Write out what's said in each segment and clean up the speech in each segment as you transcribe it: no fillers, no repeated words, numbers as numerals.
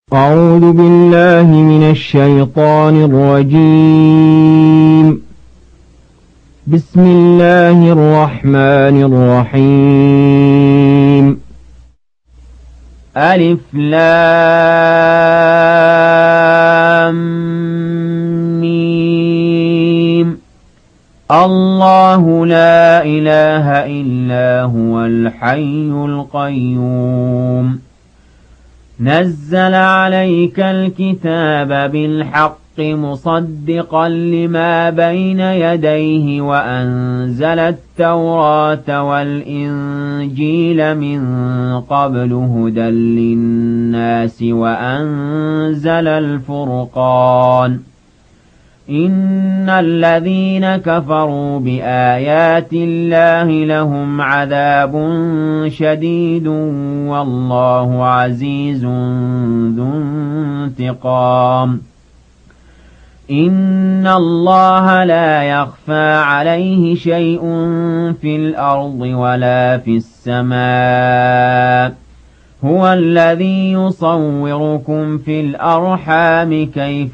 أعوذ بالله من الشيطان الرجيم. بسم الله الرحمن الرحيم. ألف لام ميم. الله لا إله إلا هو الحي القيوم. نزل عليك الكتاب بالحق مصدقا لما بين يديه وأنزل التوراة والإنجيل من قبل هدى للناس وأنزل الفرقان. إن الذين كفروا بآيات الله لهم عذاب شديد والله عزيز ذو انتقام. إن الله لا يخفى عليه شيء في الأرض ولا في السماء. هو الذي يصوركم في الأرحام كيف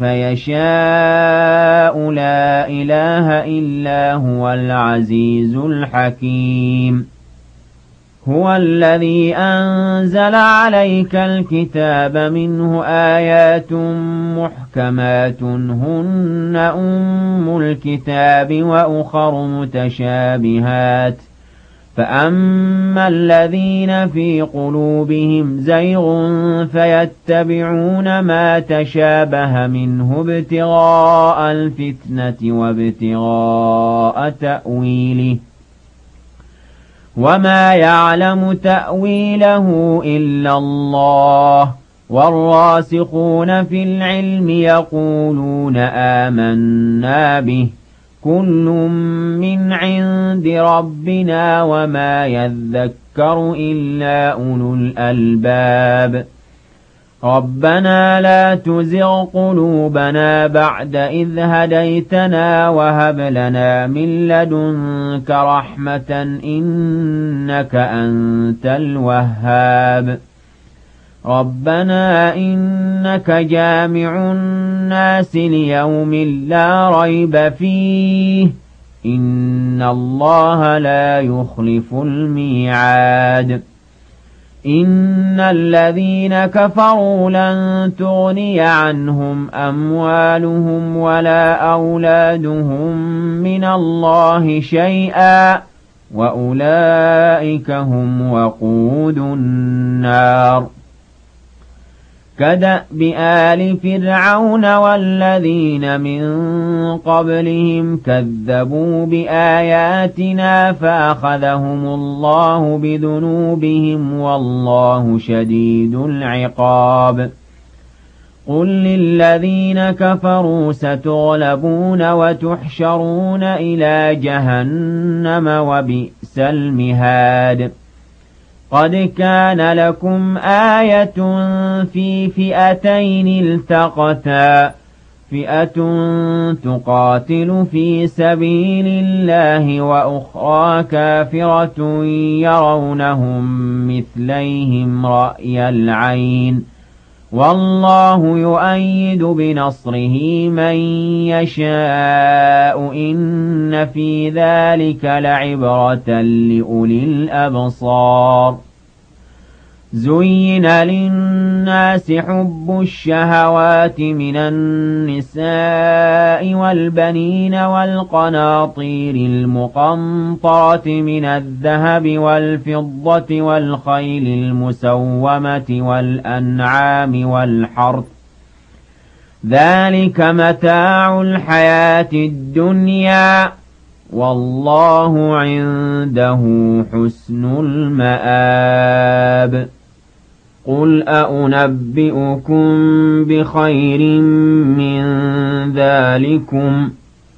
يشاء. لا إله إلا هو العزيز الحكيم. هو الذي أنزل عليك الكتاب منه آيات محكمات هن أم الكتاب وأخر متشابهات. فأما الذين في قلوبهم زيغ فيتبعون ما تشابه منه ابتغاء الفتنة وابتغاء تأويله وما يعلم تأويله إلا الله. والراسخون في العلم يقولون آمنا به كل من عند ربنا وما يذكر إلا أولو الألباب. ربنا لا تزغ قلوبنا بعد إذ هديتنا وهب لنا من لدنك رحمة إنك أنت الوهاب. ربنا إنك جامع الناس ليوم لا ريب فيه إن الله لا يخلف الميعاد. إن الذين كفروا لن تغني عنهم أموالهم ولا أولادهم من الله شيئا وأولئك هم وقود النار. كدأب آل فرعون والذين من قبلهم كذبوا بآياتنا فأخذهم الله بذنوبهم والله شديد العقاب. قل للذين كفروا ستغلبون وتحشرون إلى جهنم وبئس المهاد. قد كان لكم آية في فئتين التقتا فئة تقاتل في سبيل الله وأخرى كافرة يرونهم مثليهم رأي العين والله يؤيد بنصره من يشاء. إن في ذلك لعبرة لأولي الأبصار. زين للناس حب الشهوات من النساء والبنين والقناطير المقنطرة من الذهب والفضة والخيل المسومة والأنعام والحرث ذلك متاع الحياة الدنيا والله عنده حسن المآب. قل أنبئكم بخير من ذلكم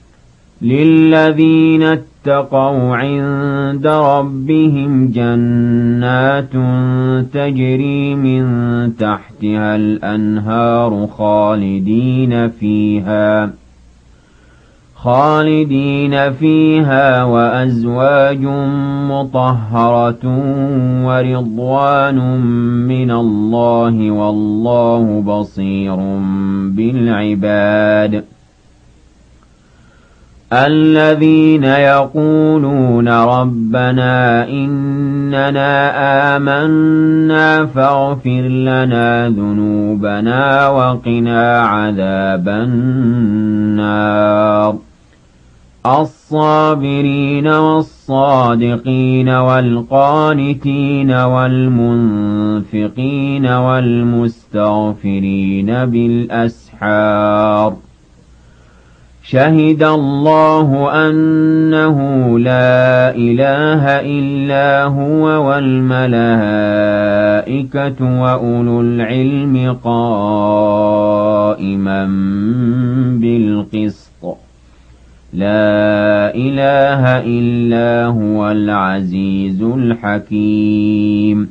للذين اتقوا عند ربهم جنات تجري من تحتها الأنهار خالدين فيها وأزواج مطهرة ورضوان من الله والله بصير بالعباد الذين يقولون ربنا إننا آمنا فاغفر لنا ذنوبنا وقنا عذاب النار الصابرين والصادقين والقانتين والمنفقين والمستغفرين بالأسحار شهد الله أنه لا إله إلا هو والملائكة وأولو العلم قائما بالقسط لا إله إلا هو العزيز الحكيم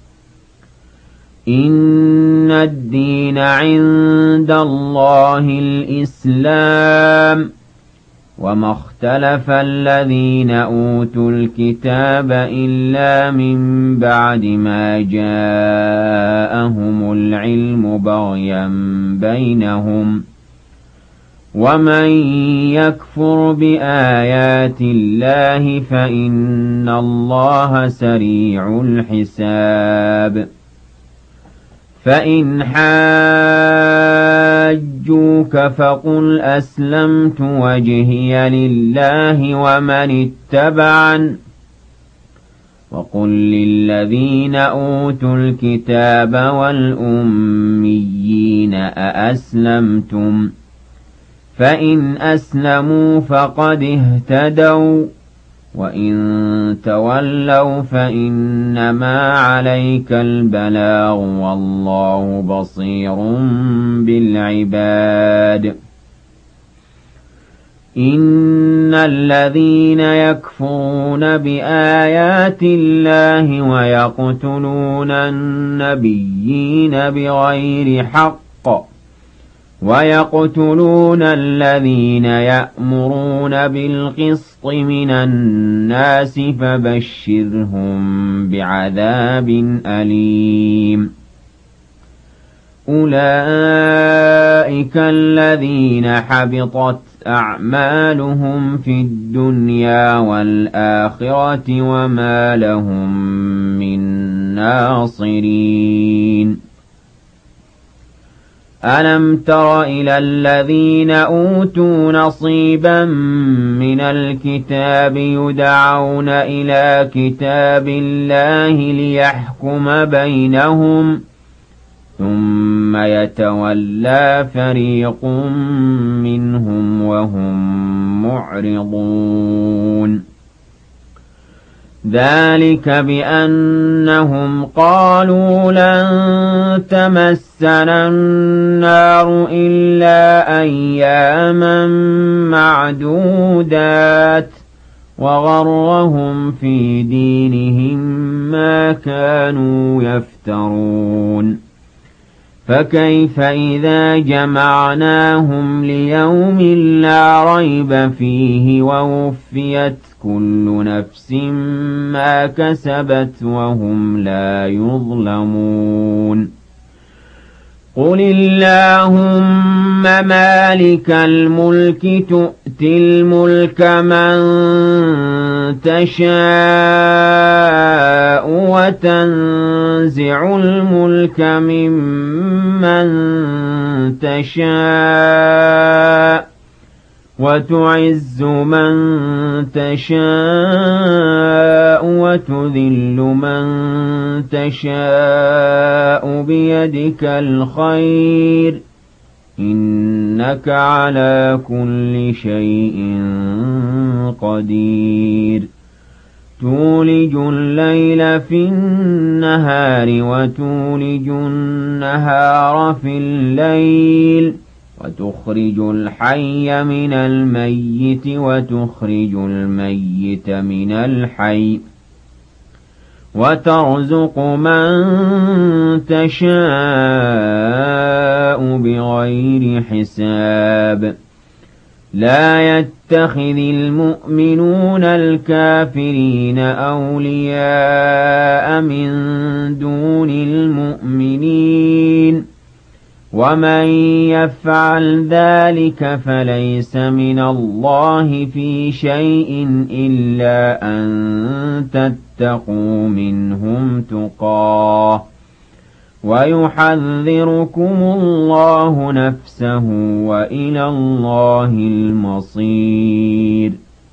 إن الدين عند الله الإسلام وما اختلف الذين أوتوا الكتاب إلا من بعد ما جاءهم العلم بغيا بينهم ومن يكفر بآيات الله فإن الله سريع الحساب فإن حاجوك فقل أسلمت وجهي لله ومن اتبعن وقل للذين أوتوا الكتاب والأميين أأسلمتم فإن أسلموا فقد اهتدوا وإن تولوا فإنما عليك البلاغ والله بصير بالعباد إن الذين يكفرون بآيات الله ويقتلون النبيين بغير حق ويقتلون الذين يأمرون بالقسط من الناس فبشرهم بعذاب أليم أولئك الذين حبطت أعمالهم في الدنيا والآخرة وما لهم من ناصرين ألم تر إلى الذين أوتوا نصيبا من الكتاب يدعون إلى كتاب الله ليحكم بينهم ثم يتولى فريق منهم وهم معرضون ذلك بأنهم قالوا لن تمسنا النار إلا أياما معدودات وغرهم في دينهم ما كانوا يفترون فكيف إذا جمعناهم ليوم لا ريب فيه ووفيت كل نفس ما كسبت وهم لا يظلمون قل اللهم مالك الملك تؤتي الملك من تشاء وتنزع الملك ممن تشاء وتعز من تشاء وتذل من تشاء بيدك الخير إنك على كل شيء قدير تولج الليل في النهار وتولج النهار في الليل وتخرج الحي من الميت وتخرج الميت من الحي وترزق من تشاء بغير حساب لا يتخذ المؤمنون الكافرين أولياء من دون المؤمنين ومن يفعل ذلك فليس من الله في شيء إلا أن تتقوا منهم تقاه ويحذركم الله نفسه وإلى الله المصير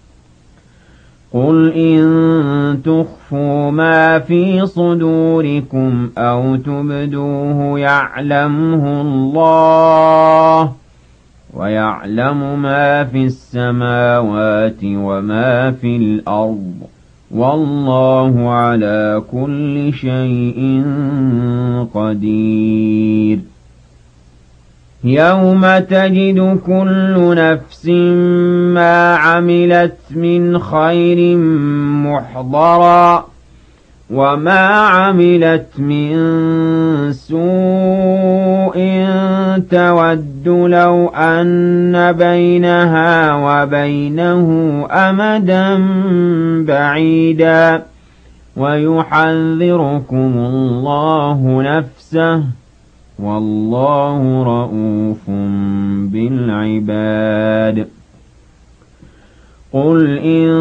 قل إن تخفوا ما في صدوركم أو تبدوه يعلمه الله ويعلم ما في السماوات وما في الأرض والله على كل شيء قدير يوم تجد كل نفس ما عملت من خير محضرا وما عملت من سوء تود لو أن بينها وبينه أمدا بعيدا ويحذركم الله نفسه والله رءوف بالعباد قل إن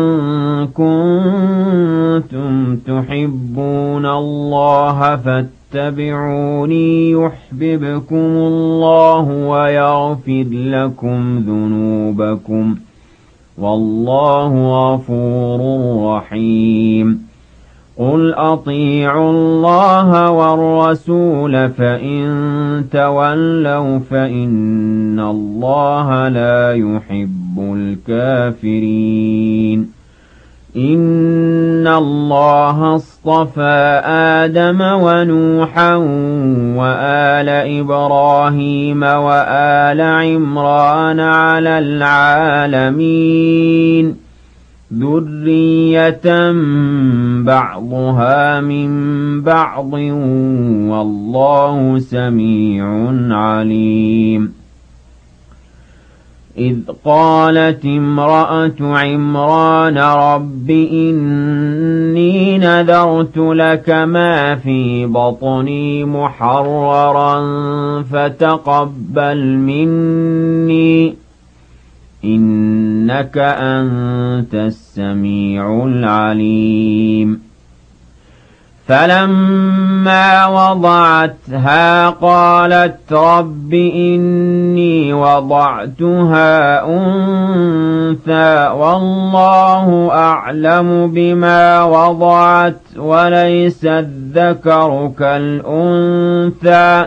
كنتم تحبون الله فاتبعوني يحببكم الله ويغفر لكم ذنوبكم والله غفور رحيم قل أطيعوا الله والرسول فإن تولوا فإن الله لا يحب الكافرين إن الله اصطفى آدم ونوحا وآل إبراهيم وآل عمران على العالمين ذرية بعضها من بعض والله سميع عليم إذ قالت امرأة عمران رب إني نذرت لك ما في بطني محررا فتقبل مني إنك أنت السميع العليم فلما وضعتها قالت رب إني وضعتها أنثى والله أعلم بما وضعت وليس الذكر كالأنثى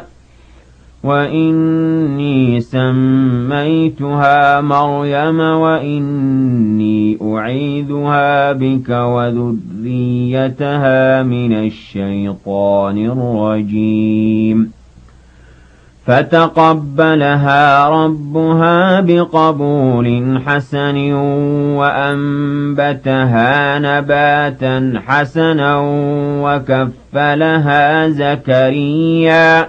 وإني سميتها مريم وإني أعيذها بك وذريتها من الشيطان الرجيم فتقبلها ربها بقبول حسن وأنبتها نباتا حسنا وكفلها زكريا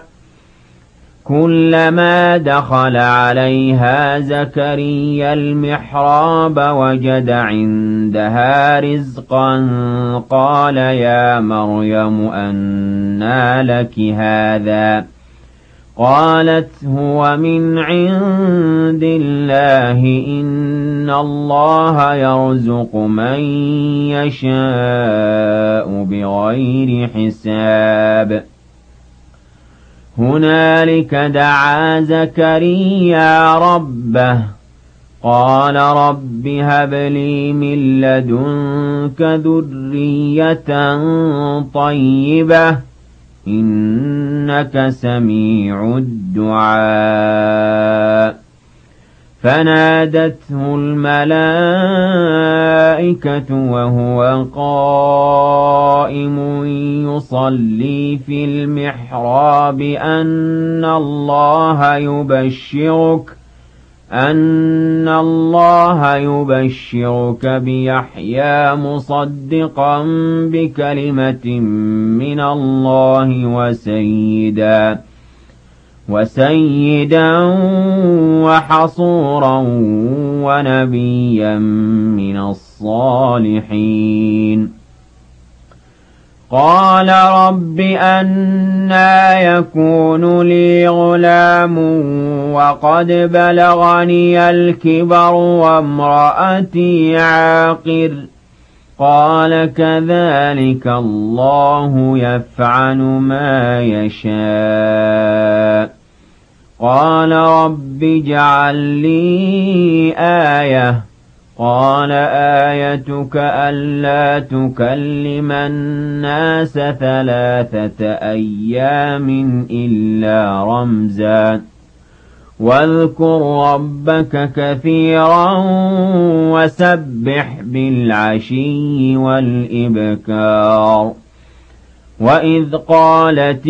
كلما دخل عليها زكريا المحراب وجد عندها رزقا قال يا مريم أنى لك هذا قالت هو من عند الله إن الله يرزق من يشاء بغير حساب هنالك دعا زكريا ربه قال رب هب لي من لدنك ذرية طيبة إنك سميع الدعاء فنادته الملائكة وهو قائم يصلي في المحراب أن الله يبشرك بيحيى مصدقا بكلمة من الله وسيدا وحصورا ونبيا من الصالحين. قال رب أنى يكون لي غلام وقد بلغني الكبر وامرأتي عاقر. قال كذلك الله يفعل ما يشاء. قال رب اجعل لي آية. قال آيتك ألا تكلم الناس 3 أيام إلا رمزا واذكر ربك كثيرا وسبح بالعشي والإبكار. وإذ قالت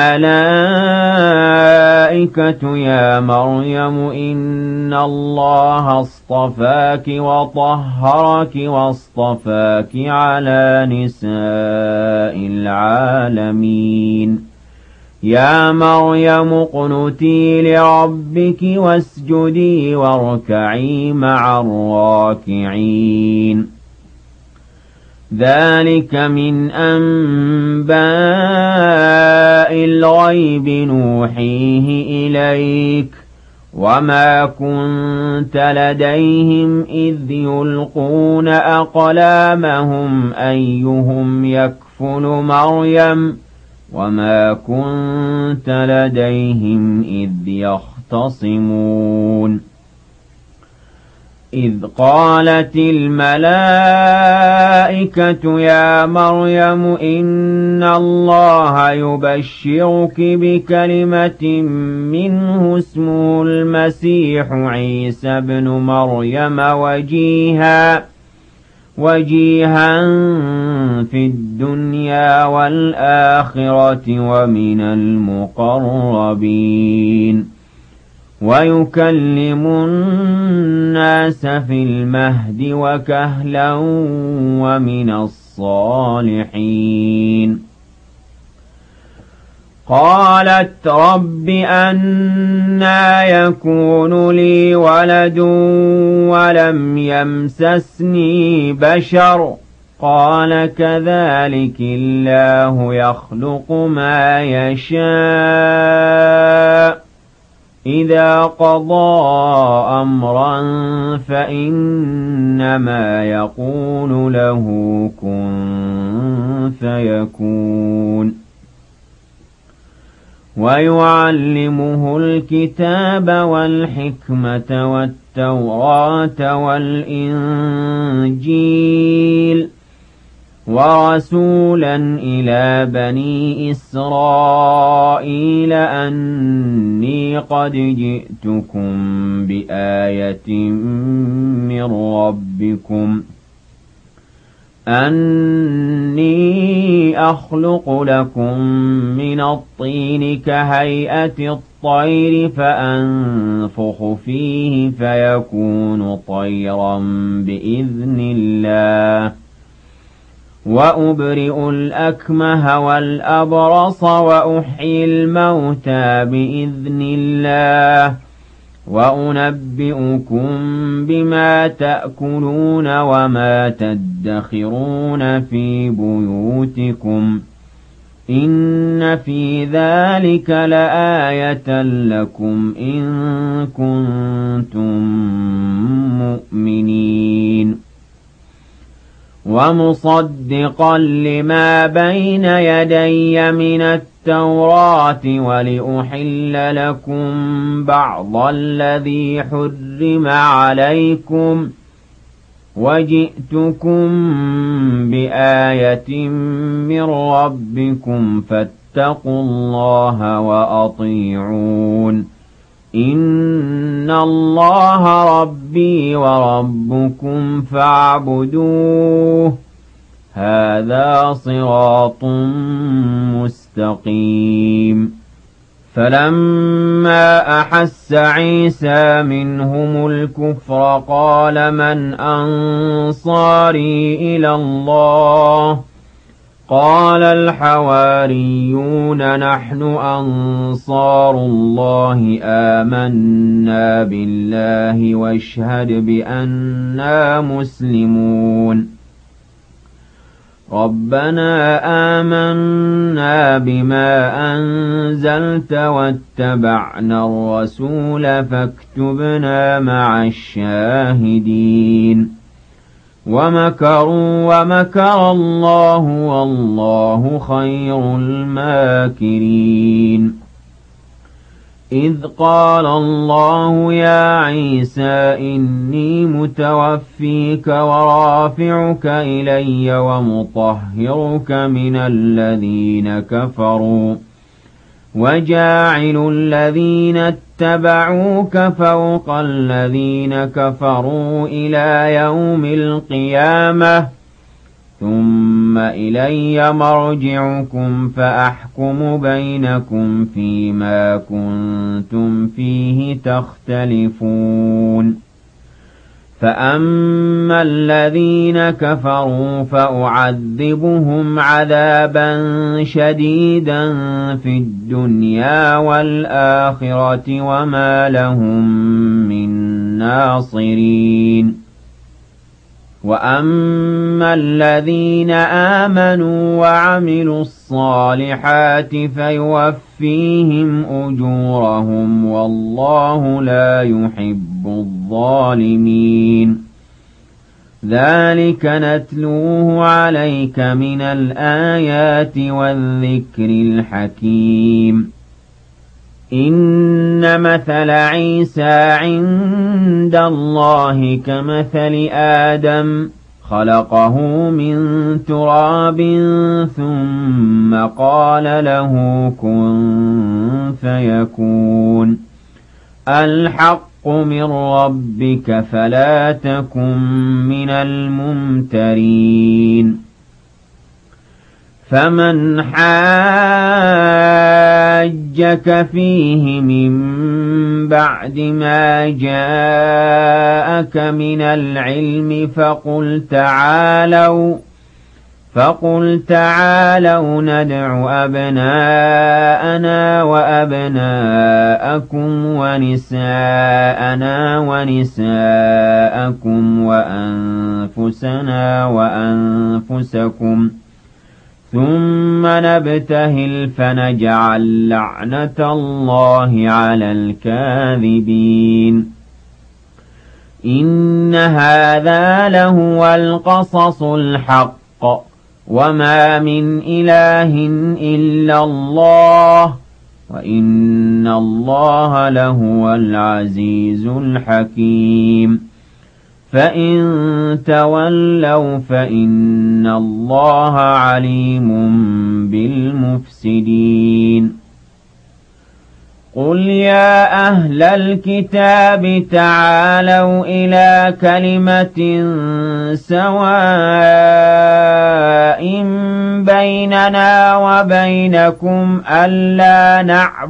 الملائكة يا مريم إن الله اصطفاك وطهرك واصطفاك على نساء العالمين. يا مريم اقنتي لربك واسجدي واركعي مع الراكعين. ذلك من أنباء الغيب نوحيه إليك وما كنت لديهم إذ يلقون أقلامهم أيهم يكفل مريم وما كنت لديهم إذ يختصمون. إذ قالت الملائكة يا مريم إن الله يبشرك بكلمة منه اسمه المسيح عيسى بن مريم وجيها في الدنيا والآخرة ومن المقربين ويكلم الناس في المهد وكهلا ومن الصالحين. قالت رب أنى يكون لي ولد ولم يمسسني بشر. قال كذلك الله يخلق ما يشاء إذا قضى أمرا فإنما يقول له كن فيكون. ويعلمه الكتاب والحكمة والتوراة والإنجيل ورسولا إلى بني إسرائيل أني قد جئتكم بآية من ربكم أني أخلق لكم من الطين كهيئة الطير فأنفخ فيه فيكون طيرا بإذن الله وأبرئ الأكمه والأبرص وأحيي الموتى بإذن الله وأنبئكم بما تأكلون وما تدخرون في بيوتكم إن في ذلك لآية لكم إن كنتم مؤمنين. ومصدقا لما بين يدي من التوراة ولأحل لكم بعض الذي حرم عليكم وجئتكم بآية من ربكم فاتقوا الله وأطيعون إن الله ربي وربكم فاعبدوه هذا صراط مستقيم. فلما أحس عيسى منهم الكفر قال من أنصاري إلى الله قال الحواريون نحن أنصار الله آمنا بالله واشهد بأننا مسلمون ربنا آمنا بما أنزلت واتبعنا الرسول فاكتبنا مع الشاهدين ومكروا ومكر الله والله خير الماكرين إذ قال الله يا عيسى إني متوفيك ورافعك إلي ومطهرك من الذين كفروا وجاعل الذين اتبعوك فوق الذين كفروا إلى يوم القيامة ثم إلي مرجعكم فأحكم بينكم فيما كنتم فيه تختلفون فأما الذين كفروا فأعذبهم عذابا شديدا في الدنيا والآخرة وما لهم من ناصرين وأما الذين آمنوا وعملوا الصالحات فيوفيهم أجورهم والله لا يحب الظالمين ذلك نتلوه عليك من الآيات والذكر الحكيم إن مثل عيسى عند الله كمثل آدم خلقه من تراب ثم قال له كن فيكون الحق من ربك فلا تكن من الممترين فمن حاجك فيه من بعد ما جاءك من العلم فقل تعالوا ندع أبناءنا وأبناءكم ونساءنا ونساءكم وأنفسنا وأنفسكم ثم نبتهل فنجعل لعنة الله على الكاذبين إن هذا لهو القصص الحق وما من إله إلا الله وإن الله لهو العزيز الحكيم فإن تولوا فإن الله عليم بالمفسدين قل يا أهل الكتاب تعالوا إلى كلمة سواء بيننا وبينكم ألا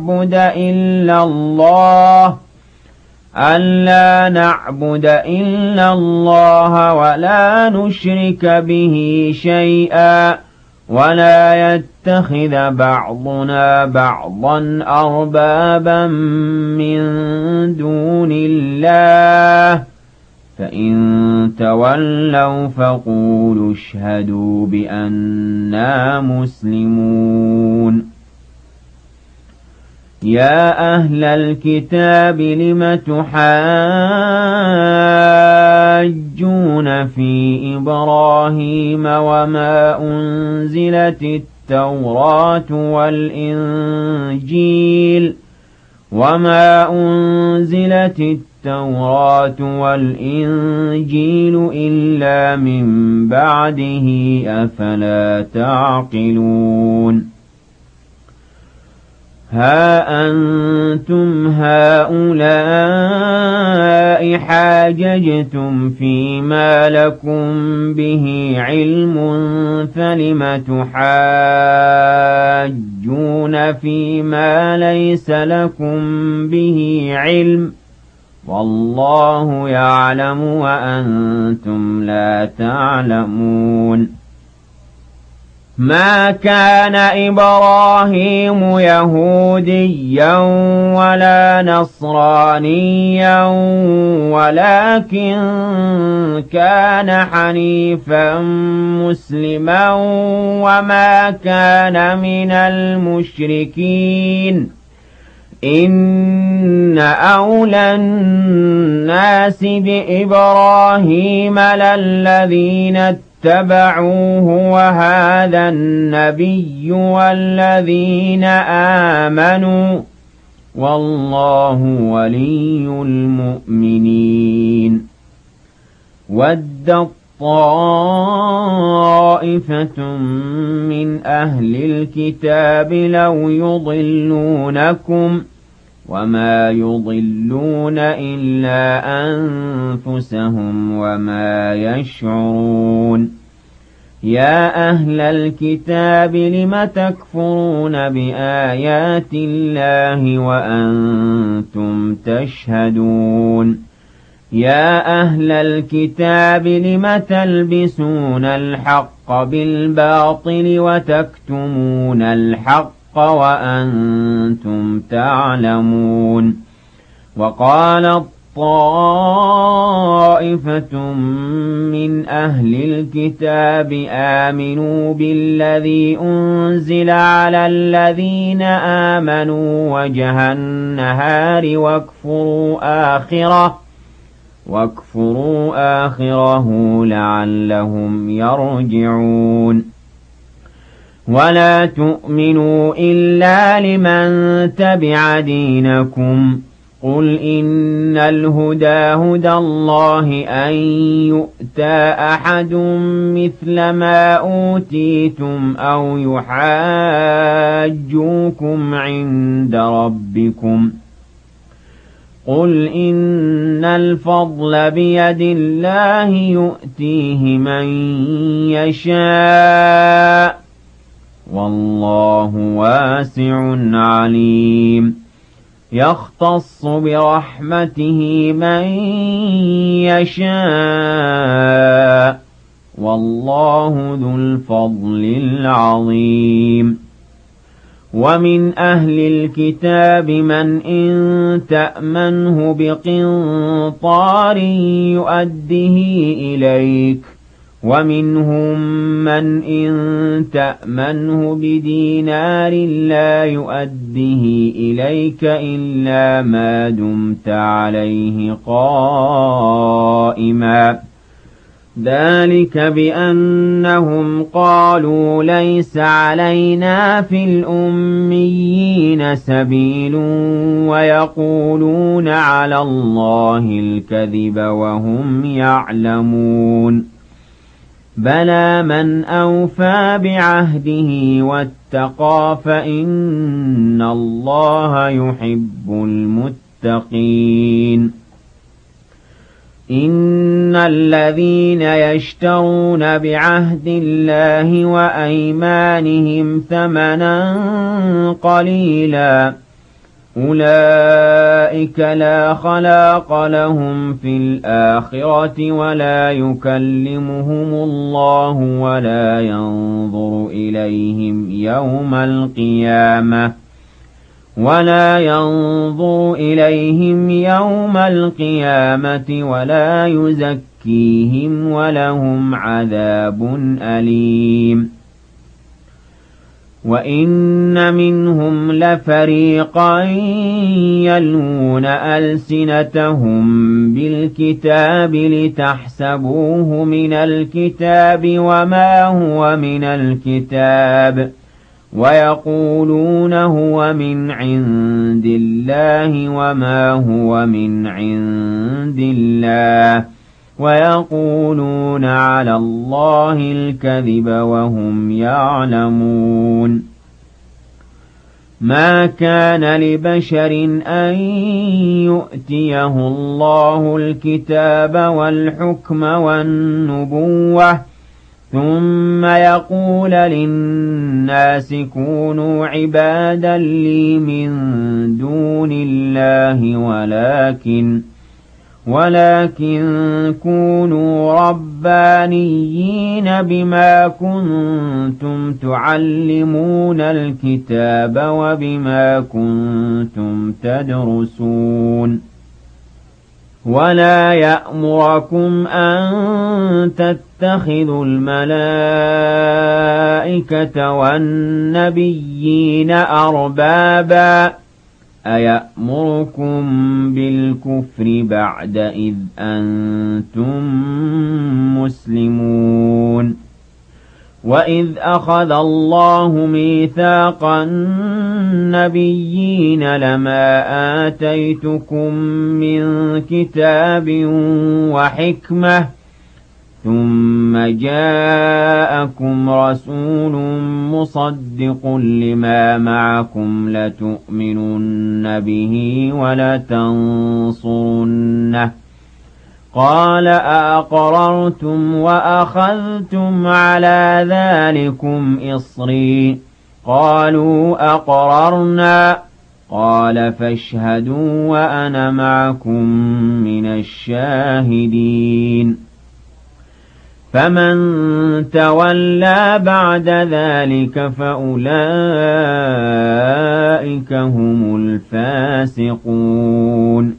نعبد إلا الله ولا نشرك به شيئا ولا يتخذ بعضنا بعضا أربابا من دون الله فإن تولوا فقولوا اشهدوا بأننا مسلمون يا أهل الكتاب لم تحاجون في إبراهيم وما أنزلت التوراة والإنجيل إلا من بعده أفلا تعقلون ها أنتم هؤلاء حاججتم فيما لكم به علم فلم تحاجون فيما ليس لكم به علم والله يعلم وأنتم لا تعلمون ما كان إبراهيم يهوديا ولا نصرانيا ولكن كان حنيفا مسلما وما كان من المشركين إن أولى الناس بإبراهيم للذين اتبعوه وهذا النبي والذين آمنوا والله ولي المؤمنين ودت طائفة من أهل الكتاب لو يضلونكم وما يضلون إلا أنفسهم وما يشعرون يا أهل الكتاب لم تكفرون بآيات الله وأنتم تشهدون يا أهل الكتاب لم تلبسون الحق بالباطل وتكتمون الحق وأنتم تعلمون وقالت طائفة من أهل الكتاب آمنوا بالذي أنزل على الذين آمنوا وجه النهار واكفروا آخره لعلهم يرجعون ولا تؤمنوا إلا لمن تبع دينكم قل إن الهدى هدى الله أن يؤتى أحد مثل ما أوتيتم أو يحاجوكم عند ربكم قل إن الفضل بيد الله يؤتيه من يشاء والله واسع عليم يختص برحمته من يشاء والله ذو الفضل العظيم ومن أهل الكتاب من إن تأمنه بقنطار يؤده إليك ومنهم من إن تأمنه بدينار لا يؤده إليك إلا ما دمت عليه قائما ذلك بأنهم قالوا ليس علينا في الأميين سبيل ويقولون على الله الكذب وهم يعلمون بلى من أوفى بعهده واتقى فإن الله يحب المتقين إن الذين يشترون بعهد الله وأيمانهم ثمنا قليلا أولئك لا خلاق لهم في الآخرة ولا يكلمهم الله ولا ينظر إليهم يوم القيامة ولا يزكيهم ولهم عذاب أليم وإن منهم لفريقا يلوون ألسنتهم بالكتاب لتحسبوه من الكتاب وما هو من الكتاب ويقولون هو من عند الله وما هو من عند الله ويقولون على الله الكذب وهم يعلمون ما كان لبشر أن يؤتيه الله الكتاب والحكم والنبوة ثم يقول للناس كونوا عبادا لي من دون الله ولكن كونوا ربانيين بما كنتم تعلمون الكتاب وبما كنتم تدرسون ولا يأمركم أن تتخذوا الملائكة والنبيين أربابا أيأمركم بالكفر بعد إذ أنتم مسلمون وإذ أخذ الله ميثاق النبيين لما آتيتكم من كتاب وحكمة ثم جاءكم رسول مصدق لما معكم لتؤمنن به ولتنصرنه قال أأقررتم وأخذتم على ذلكم إصري قالوا أقررنا قال فاشهدوا وأنا معكم من الشاهدين فمن تولى بعد ذلك فأولئك هم الفاسقون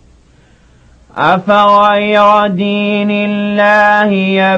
أفغير دين الله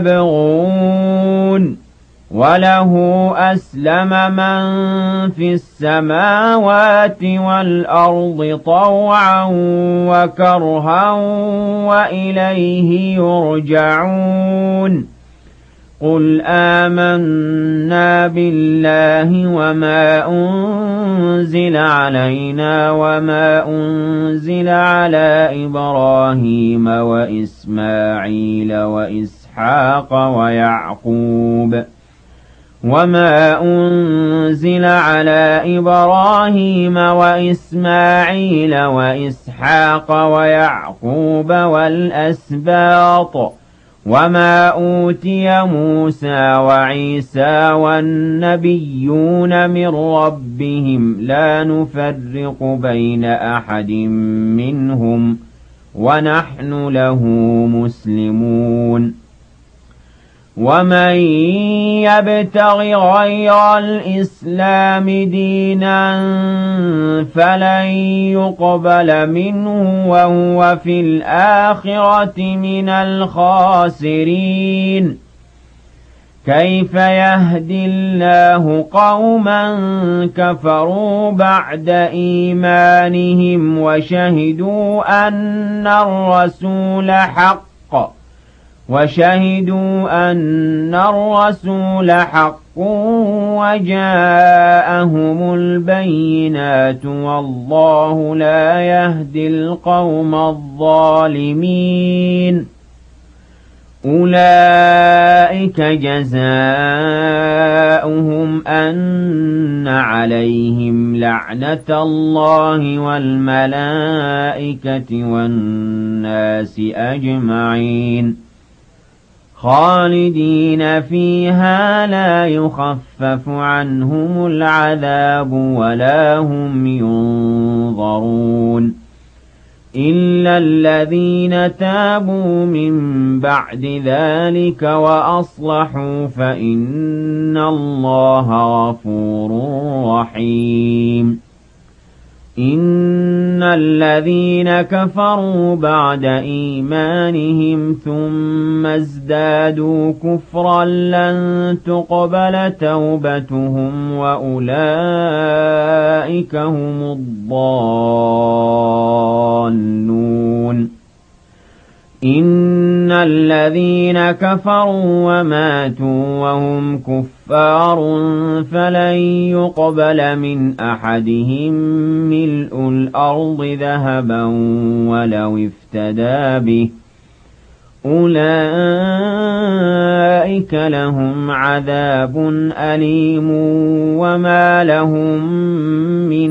يبغون وله أسلم من في السماوات والأرض طوعا وكرها وإليه يرجعون قل آمنا بالله وما أنزل علينا وما أنزل على إبراهيم وإسماعيل وإسحاق ويعقوب وما أنزل على إبراهيم وإسماعيل وإسحاق ويعقوب والأسباط وما أوتي موسى وعيسى والنبيون من ربهم لا نفرق بين أحد منهم ونحن له مسلمون ومن يبتغ غير الإسلام دينا فلن يقبل منه وهو في الآخرة من الخاسرين كيف يهدي الله قوما كفروا بعد إيمانهم وشهدوا أن الرسول حق وجاءهم البينات والله لا يهدي القوم الظالمين أولئك جزاؤهم أن عليهم لعنة الله والملائكة والناس أجمعين خالدين فيها لا يخفف عنهم العذاب ولا هم ينظرون إلا الذين تابوا من بعد ذلك وأصلحوا فإن الله غفور رحيم إن الذين كفروا بعد إيمانهم ثم ازدادوا كفرا لن تقبل توبتهم وأولئك هم الضالون إن الذين كفروا وماتوا وهم كفار فلن يقبل من أحدهم ملء الأرض ذهبا ولو افتدى به أولئك لهم عذاب أليم وما لهم من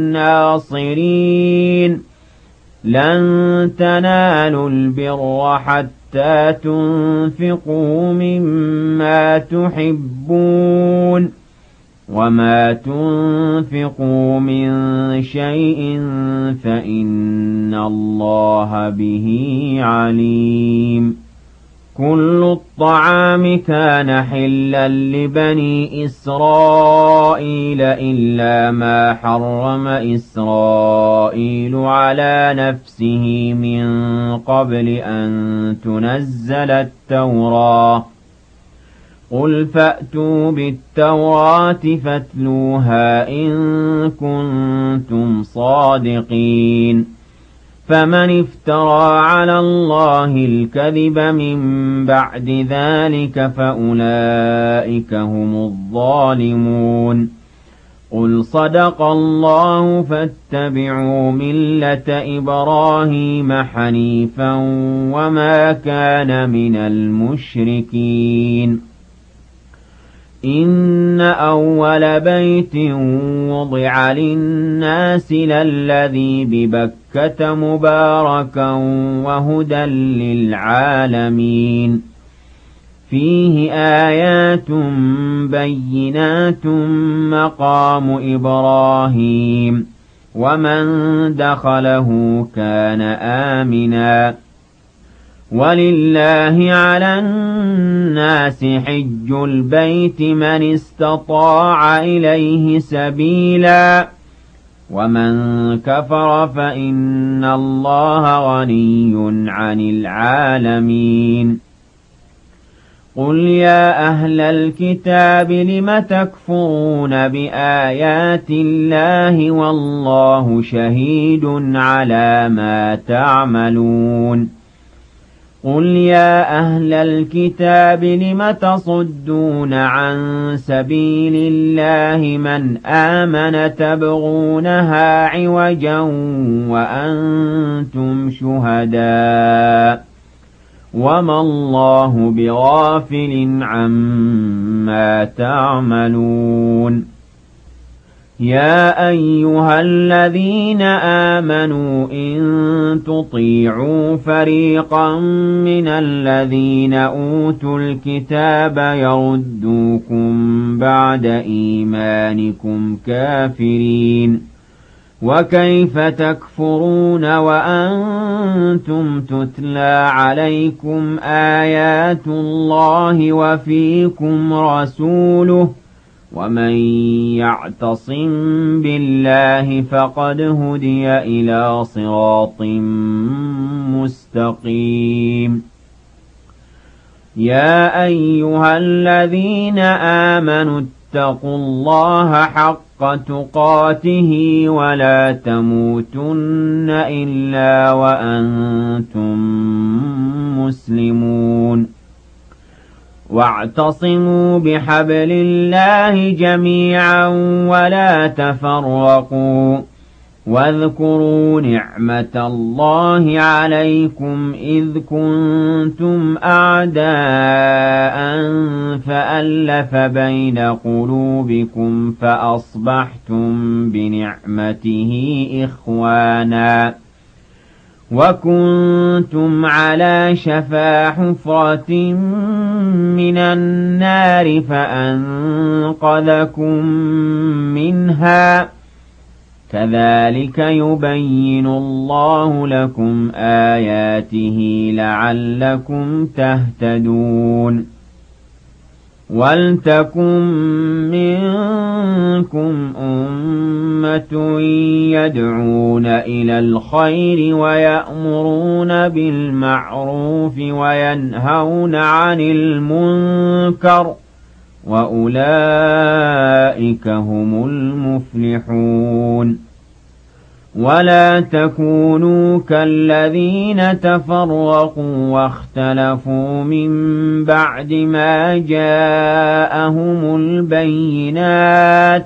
ناصرين لن تنالوا البر حتى تنفقوا مما تحبون وما تنفقوا من شيء فإن الله به عليم كل الطعام كان حلا لبني إسرائيل إلا ما حرم إسرائيل على نفسه من قبل أن تنزل التوراة قل فأتوا بالتوراة فاتلوها إن كنتم صادقين فمن افترى على الله الكذب من بعد ذلك فأولئك هم الظالمون قل صدق الله فاتبعوا ملة إبراهيم حنيفا وما كان من المشركين إن أول بيت وضع للناس للذي ببكة مباركا وهدى للعالمين فيه آيات بينات مقام إبراهيم ومن دخله كان آمنا ولله على الناس حج البيت من استطاع إليه سبيلا ومن كفر فإن الله غني عن العالمين قل يا أهل الكتاب لم تكفرون بآيات الله والله شهيد على ما تعملون قل يا أهل الكتاب لم تصدون عن سبيل الله من آمن تبغونها عوجا وأنتم شهداء وما الله بغافل عما تعملون يا أيها الذين آمنوا إن تطيعوا فريقا من الذين أوتوا الكتاب يردوكم بعد إيمانكم كافرين وكيف تكفرون وأنتم تتلى عليكم آيات الله وفيكم رسوله ومن يعتصم بالله فقد هدي إلى صراط مستقيم يا أيها الذين آمنوا اتقوا الله حق تقاته ولا تموتن إلا وأنتم مسلمون واعتصموا بحبل الله جميعا ولا تفرقوا واذكروا نعمة الله عليكم إذ كنتم أعداء فألف بين قلوبكم فأصبحتم بنعمته إخوانا وكنتم على شفا حفرة من النار فأنقذكم منها كذلك يبين الله لكم آياته لعلكم تهتدون ولتكن منكم أمة يدعون إلى الخير ويأمرون بالمعروف وينهون عن المنكر وأولئك هم المفلحون ولا تكونوا كالذين تفرقوا واختلفوا من بعد ما جاءهم البينات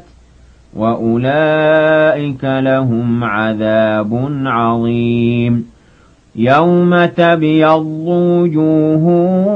وأولئك لهم عذاب عظيم يوم تبيض وجوه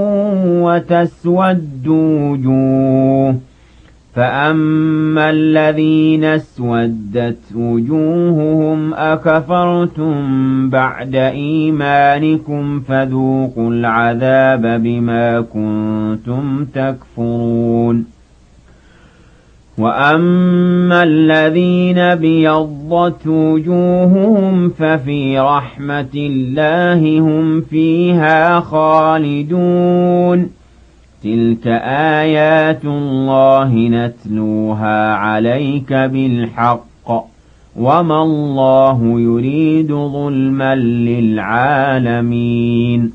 وتسود وجوه فأما الذين اسودت وجوههم أكفرتم بعد إيمانكم فذوقوا العذاب بما كنتم تكفرون وَأَمَّا الَّذِينَ بِيَضَّتْ وُجُوهُهُمْ فَفِي رَحْمَةِ اللَّهِ هُمْ فِيهَا خَالِدُونَ تِلْكَ آيَاتُ اللَّهِ نَتْلُوهَا عَلَيْكَ بِالْحَقِّ وَمَا اللَّهُ يُرِيدُ ظُلْمًا لِلْعَالَمِينَ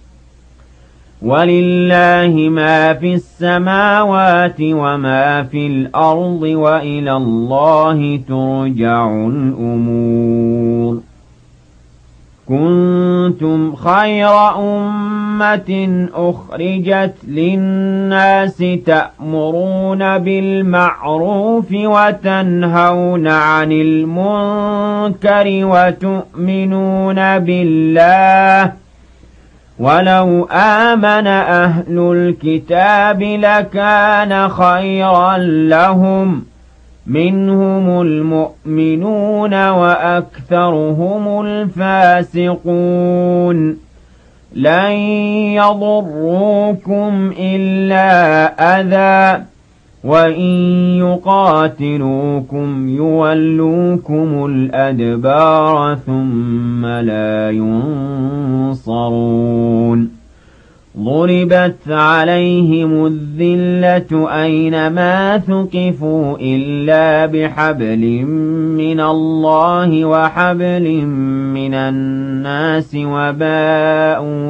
وَلِلَّهِ مَا فِي السَّمَاوَاتِ وَمَا فِي الْأَرْضِ وَإِلَى اللَّهِ تُرْجَعُ الْأُمُورُ كُنتُمْ خَيْرَ أُمَّةٍ أُخْرِجَتْ لِلنَّاسِ تَأْمُرُونَ بِالْمَعْرُوفِ وَتَنْهَوْنَ عَنِ الْمُنكَرِ وَتُؤْمِنُونَ بِاللَّهِ وَلَوْ آمَنَ أَهْلُ الْكِتَابِ لَكَانَ خَيْرًا لَّهُمْ مِنْهُمُ الْمُؤْمِنُونَ وَأَكْثَرُهُمُ الْفَاسِقُونَ لَن يَضُرُّوكُمْ إِلَّا أَذًى وَإِن يُقَاتِلُوكُمْ يُوَلُّوكُمُ الْأَدْبَارَ ثُمَّ لَا يُنصَرُونَ ضُرِبَتْ عَلَيْهِمُ الذِّلَّةُ أَيْنَمَا ثُقِفُوا إِلَّا بِحَبْلٍ مِّنَ اللَّهِ وَحَبْلٍ مِّنَ النَّاسِ وَبَاءُوا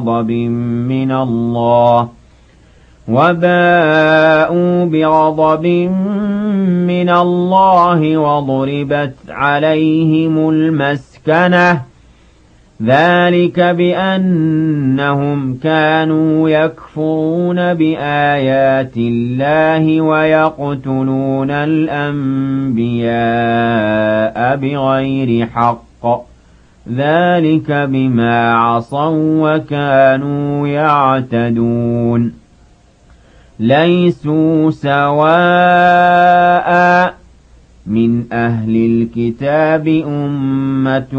بِغَضَبٍ مِّنَ اللَّهِ وَضُرِبَتْ عَلَيْهِمُ الْمَسْكَنَةُ ذَلِكَ بِأَنَّهُمْ كَانُوا يَكْفُرُونَ بِآيَاتِ اللَّهِ وَيَقْتُلُونَ الْأَنبِيَاءَ بِغَيْرِ حَقٍّ ذَلِكَ بِمَا عَصَوا وَّكَانُوا يَعْتَدُونَ لَيْسُوا سَوَاءً مِنْ أَهْلِ الْكِتَابِ أُمَّةٌ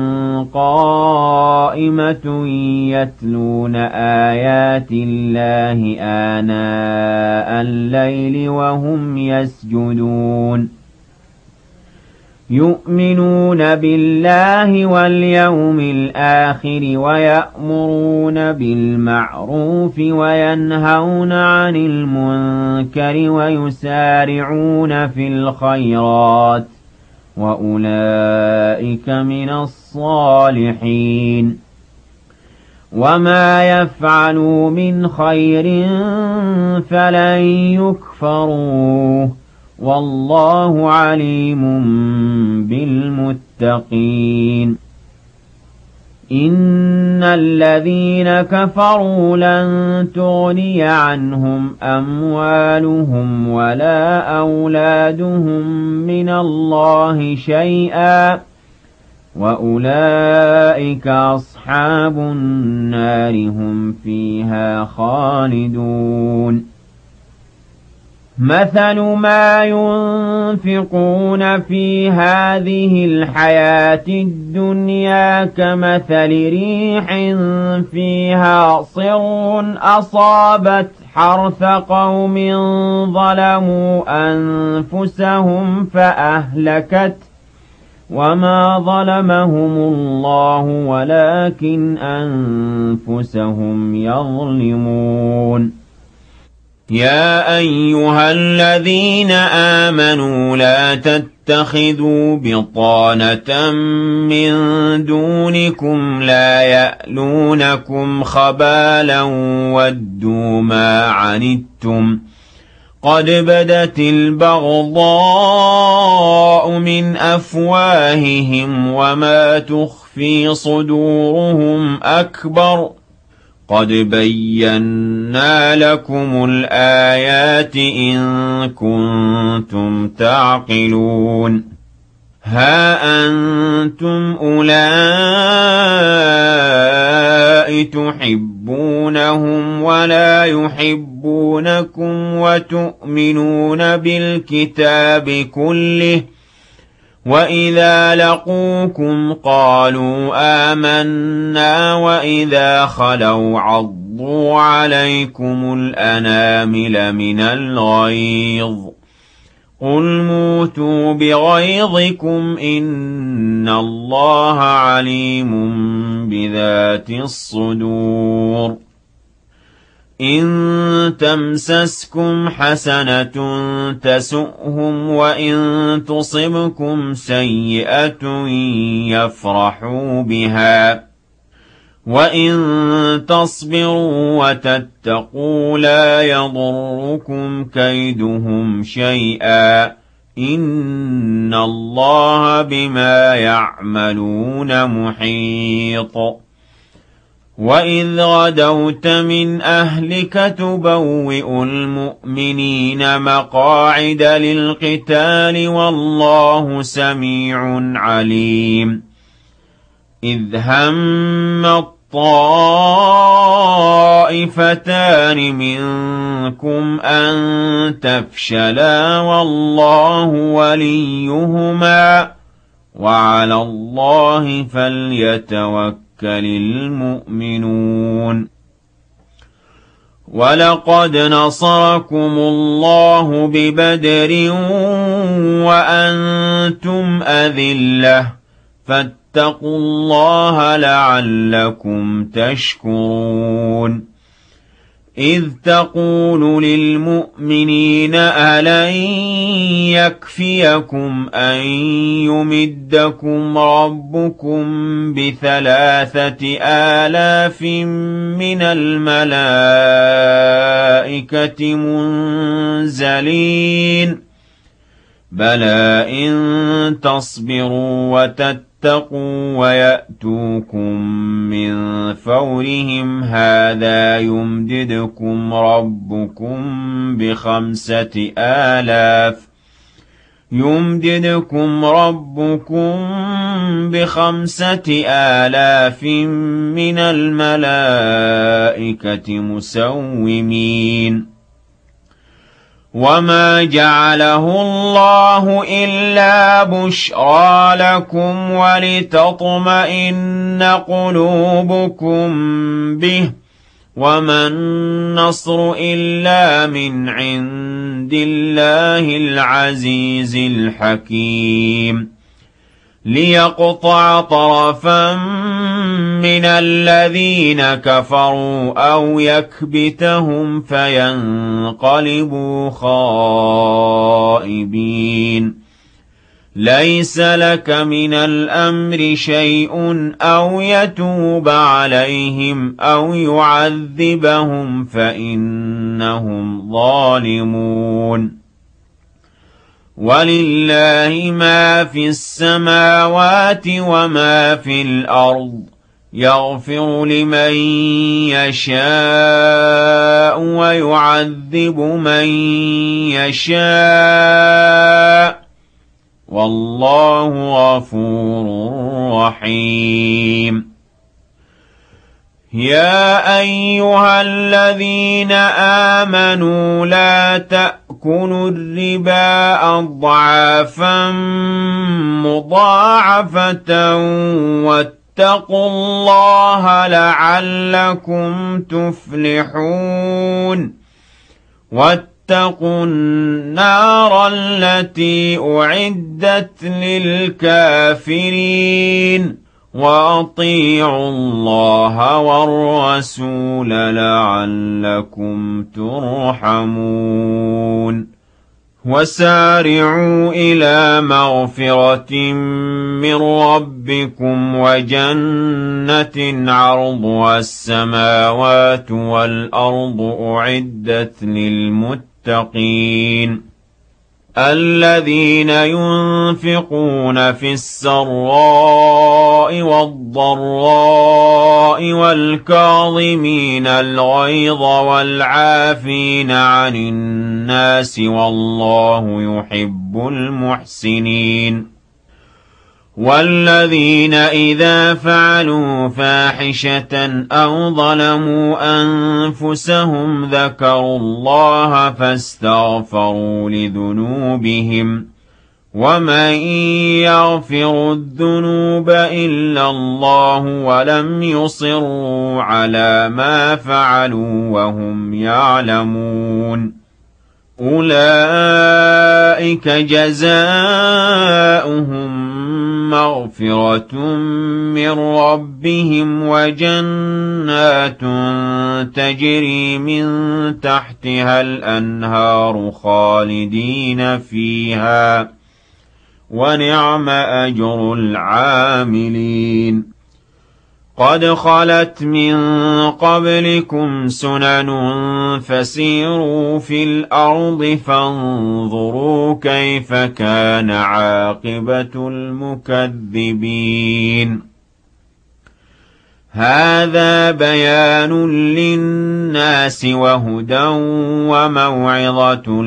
قَائِمَةٌ يَتْلُونَ آيَاتِ اللَّهِ آنَاءَ اللَّيْلِ وَهُمْ يَسْجُدُونَ يُؤْمِنُونَ بِاللَّهِ وَالْيَوْمِ الْآخِرِ وَيَأْمُرُونَ بِالْمَعْرُوفِ وَيَنْهَوْنَ عَنِ الْمُنكَرِ وَيُسَارِعُونَ فِي الْخَيْرَاتِ وَأُولَئِكَ مِنَ الصَّالِحِينَ وَمَا يَفْعَلُوا مِنْ خَيْرٍ فَلَن يُكْفَرُوهُ وَاللَّهُ عَلِيمٌ بِالْمُتَّقِينَ إِنَّ الَّذِينَ كَفَرُوا لَن تُغْنِيَ عَنْهُمْ أَمْوَالُهُمْ وَلَا أَوْلَادُهُم مِّنَ اللَّهِ شَيْئًا وَأُولَئِكَ أَصْحَابُ النَّارِ هُمْ فِيهَا خَالِدُونَ مَثَلُ مَا يُنفِقُونَ فِي هَٰذِهِ الْحَيَاةِ الدُّنْيَا كَمَثَلِ رِيحٍ فِيهَا صِرٌّ أَصَابَتْ حَرْثَ قَوْمٍ ظَلَمُوا أَنفُسَهُمْ فَأَهْلَكَتْهُ وَمَا ظَلَمَهُمُ اللَّهُ وَلَٰكِنْ أَنفُسَهُمْ يَظْلِمُونَ يَا أَيُّهَا الَّذِينَ آمَنُوا لَا تَتَّخِذُوا بِطَانَةً مِّن دُونِكُمْ لَا يَأْلُونَكُمْ خَبَالًا وَدُّوا مَا عَنِتُّمْ قَدْ بَدَتِ الْبَغْضَاءُ مِنْ أَفْوَاهِهِمْ وَمَا تُخْفِي صُدُورُهُمْ أَكْبَرُ قَدْ بَيَّنَّا لَكُمُ الْآيَاتِ إِن كُنتُمْ تَعْقِلُونَ هَا أَنتُمْ أُولَاءِ تُحِبُّونَهُمْ وَلَا يُحِبُّونَكُمْ وَتُؤْمِنُونَ بِالْكِتَابِ كُلِّهِ وَإِذَا لَقُوكُمْ قَالُوا آمَنَّا وَإِذَا خَلَوْا عَضُّوا عَلَيْكُمُ الْأَنَامِلَ مِنَ الْغَيْظِ قُلْ مُوتُوا بِغَيْظِكُمْ إِنَّ اللَّهَ عَلِيمٌ بِذَاتِ الصُّدُورِ إِن تَمْسَسْكُمْ حَسَنَةٌ تَسُؤْهُمْ وَإِن تُصِبْكُمْ سَيِّئَةٌ يَفْرَحُوا بِهَا وَإِن تَصْبِرُوا وَتَتَّقُوا لَا يَضُرُّكُمْ كَيْدُهُمْ شَيْئًا ۗ إِنَّ اللَّهَ بِمَا يَعْمَلُونَ مُحِيطٌ وَإِذْ غَدَوْتَ مِنْ أَهْلِكَ تُبَوِّئُ الْمُؤْمِنِينَ مَقَاعِدَ لِلْقِتَالِ وَاللَّهُ سَمِيعٌ عَلِيمٌ إِذْ هَمَّ الطَّائِفَتَانِ مِنكُمْ أَن تَفْشَلَا وَاللَّهُ وَلِيُّهُمَا وَعَلَى اللَّهِ فَلْيَتَوَكَّلِ الْمُؤْمِنُونَ وَلَقَدْ نَصَرَكُمُ اللَّهُ بِبَدْرٍ وَأَنتُمْ أَذِلَّةٌ فَاتَّقُوا اللَّهَ لَعَلَّكُمْ تَشْكُرُونَ إِذْ تَقُولُ لِلْمُؤْمِنِينَ أَلَنْ يَكْفِيَكُمْ أَنْ يُمِدَّكُمْ رَبُّكُمْ ب3,000 مِّنَ الْمَلَائِكَةِ مُنزَلِينَ بَلَىٰ إِن تصبروا وتتقوا ويأتوكم من فورهم هذا يمددكم ربكم ب5,000 من الملائكة مسومين وما جعله الله إلا بشرى لكم ولتطمئن قلوبكم به وما النصر إلا من عند الله العزيز الحكيم ليقطع طرفا من الذين كفروا أو يكبتهم فينقلبوا خائبين ليس لك من الأمر شيء أو يتوب عليهم أو يعذبهم فإنهم ظالمون ولله ما في السماوات وما في الأرض يغفر لمن يشاء ويعذب من يشاء والله غفور رحيم يا أيها الذين آمنوا لا تأكلوا الربا أضعافا مضاعفة واتقوا الله لعلكم تفلحون واتقوا النار التي أعدت للكافرين وأطيعوا الله والرسول لعلكم ترحمون وسارعوا إلى مغفرة من ربكم وجنة عرضها السماوات والأرض أعدت للمتقين الذين ينفقون في السراء والضراء والكاظمين الغيظ والعافين عن الناس والله يحب المحسنين والذين إذا فعلوا فاحشة أو ظلموا أنفسهم ذكروا الله فاستغفروا لذنوبهم ومن يغفر الذنوب إلا الله ولم يصروا على ما فعلوا وهم يعلمون أولئك جزاؤهم مغفرة من ربهم وجنات تجري من تحتها الأنهار خالدين فيها ونعم أجر العاملين قد خلت من قبلكم سنن فسيروا في الأرض فانظروا كيف كان عاقبة المكذبين هذا بيان للناس وهدى وموعظة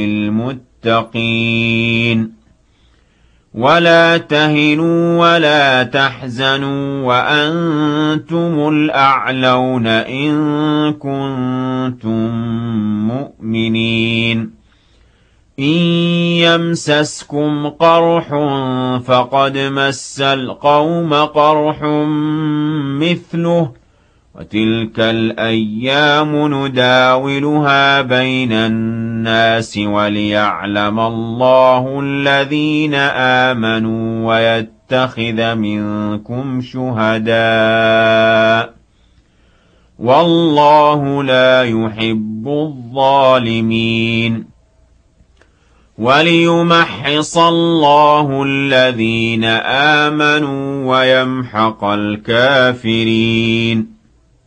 للمتقين ولا تهنوا ولا تحزنوا وأنتم الأعلون إن كنتم مؤمنين إن يمسسكم قرح فقد مس القوم قرح مثله وتلك الأيام نداولها بين الناس وليعلم الله الذين آمنوا ويتخذ منكم شهداء والله لا يحب الظالمين وليمحص الله الذين آمنوا ويمحق الكافرين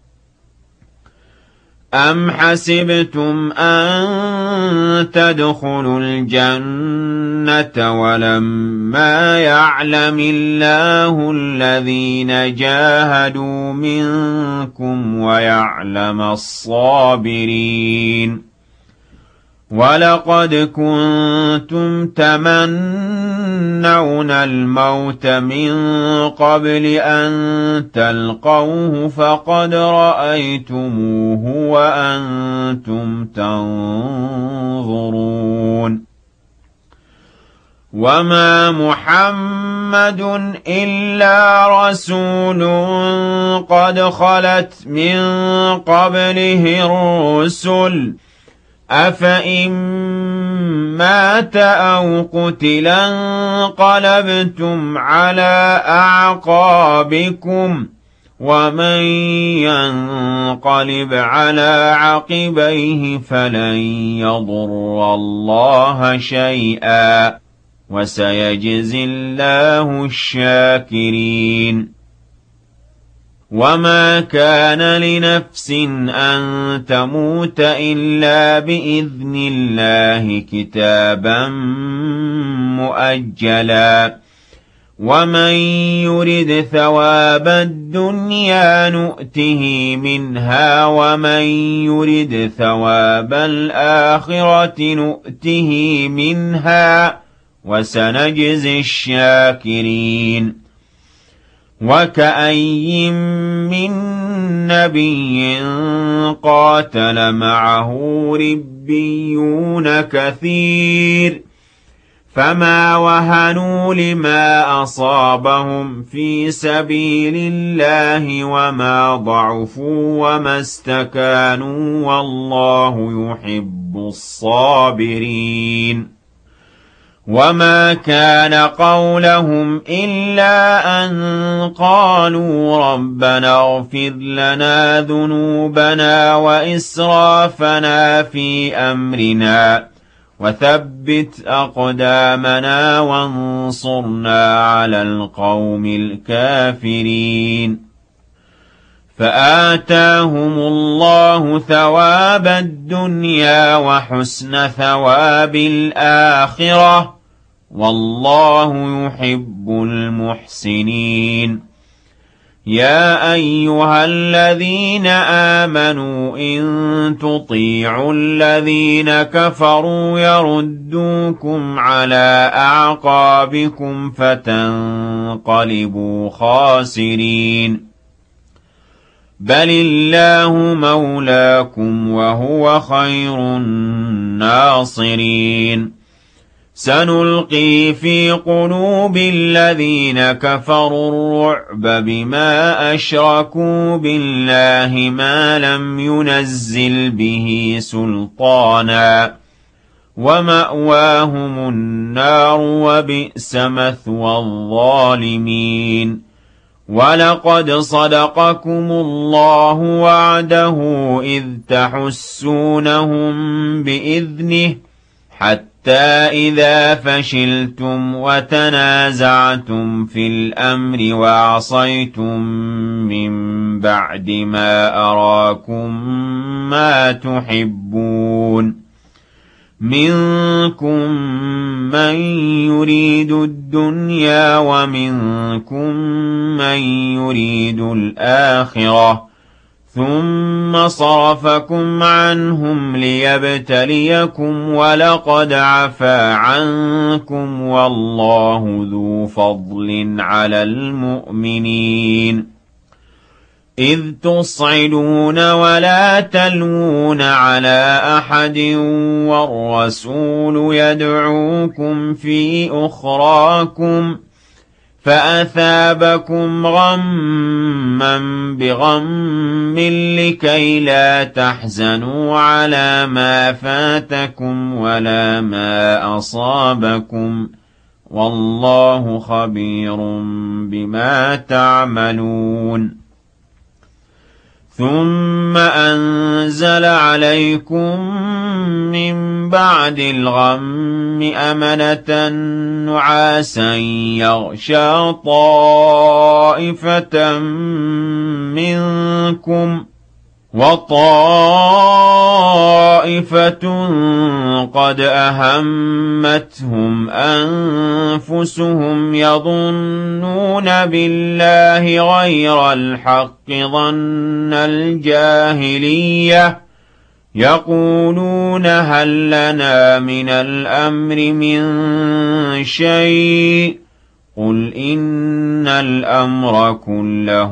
أم حسبتم أن تدخلوا الجنة ولما يعلم الله الذين جاهدوا منكم ويعلم الصابرين ولقد كنتم تمنون الموت من قبل أن تلقوه فقد رأيتموه وأنتم تنظرون وما محمد إلا رسول قد خلت من قبله الرسل أفإن مات أو قتلا انقلبتم على أعقابكم ومن ينقلب على عقبيه فلن يضر الله شيئا وسيجزي الله الشاكرين وما كان لنفس أن تموت إلا بإذن الله كتابا مؤجلا ومن يرد ثواب الدنيا نؤته منها ومن يرد ثواب الآخرة نؤته منها وسنجزي الشاكرين وكأي من نبي قاتل معه ربيون كثير فما وهنوا لما أصابهم في سبيل الله وما ضعفوا وما استكانوا والله يحب الصابرين وما كان قولهم إلا أن قالوا ربنا اغفر لنا ذنوبنا وإسرافنا في أمرنا وثبت أقدامنا وانصرنا على القوم الكافرين فآتاهم الله ثواب الدنيا وحسن ثواب الآخرة والله يحب المحسنين يا أيها الذين آمنوا إن تطيعوا الذين كفروا يردوكم على أعقابكم فتنقلبوا خاسرين بل الله مولاكم وهو خير الناصرين سنلقي في قلوب الذين كفروا الرعب بما أشركوا بالله ما لم ينزل به سلطانا ومأواهم النار وبئس مثوى الظالمين ولقد صدقكم الله وعده إذ تحسونهم بإذنه حتى إذا فشلتم وتنازعتم في الأمر وعصيتم من بعد ما أراكم ما تحبون منكم من يريد الدنيا ومنكم من يريد الآخرة ثم صرفكم عنهم ليبتليكم ولقد عفا عنكم والله ذو فضل على المؤمنين إذ تصعدون ولا تلوون على أحد والرسول يدعوكم في أخراكم فأثابكم غما بغم لكي لا تحزنوا على ما فاتكم ولا ما أصابكم والله خبير بما تعملون ثم أنزل عليكم من بعد الغم أمنة نعاسا يغشى طائفة منكم وطائفة قد أهمتهم أنفسهم يظنون بالله غير الحق ظن الجاهلية يقولون هل لنا من الأمر من شيء قل إن الأمر كله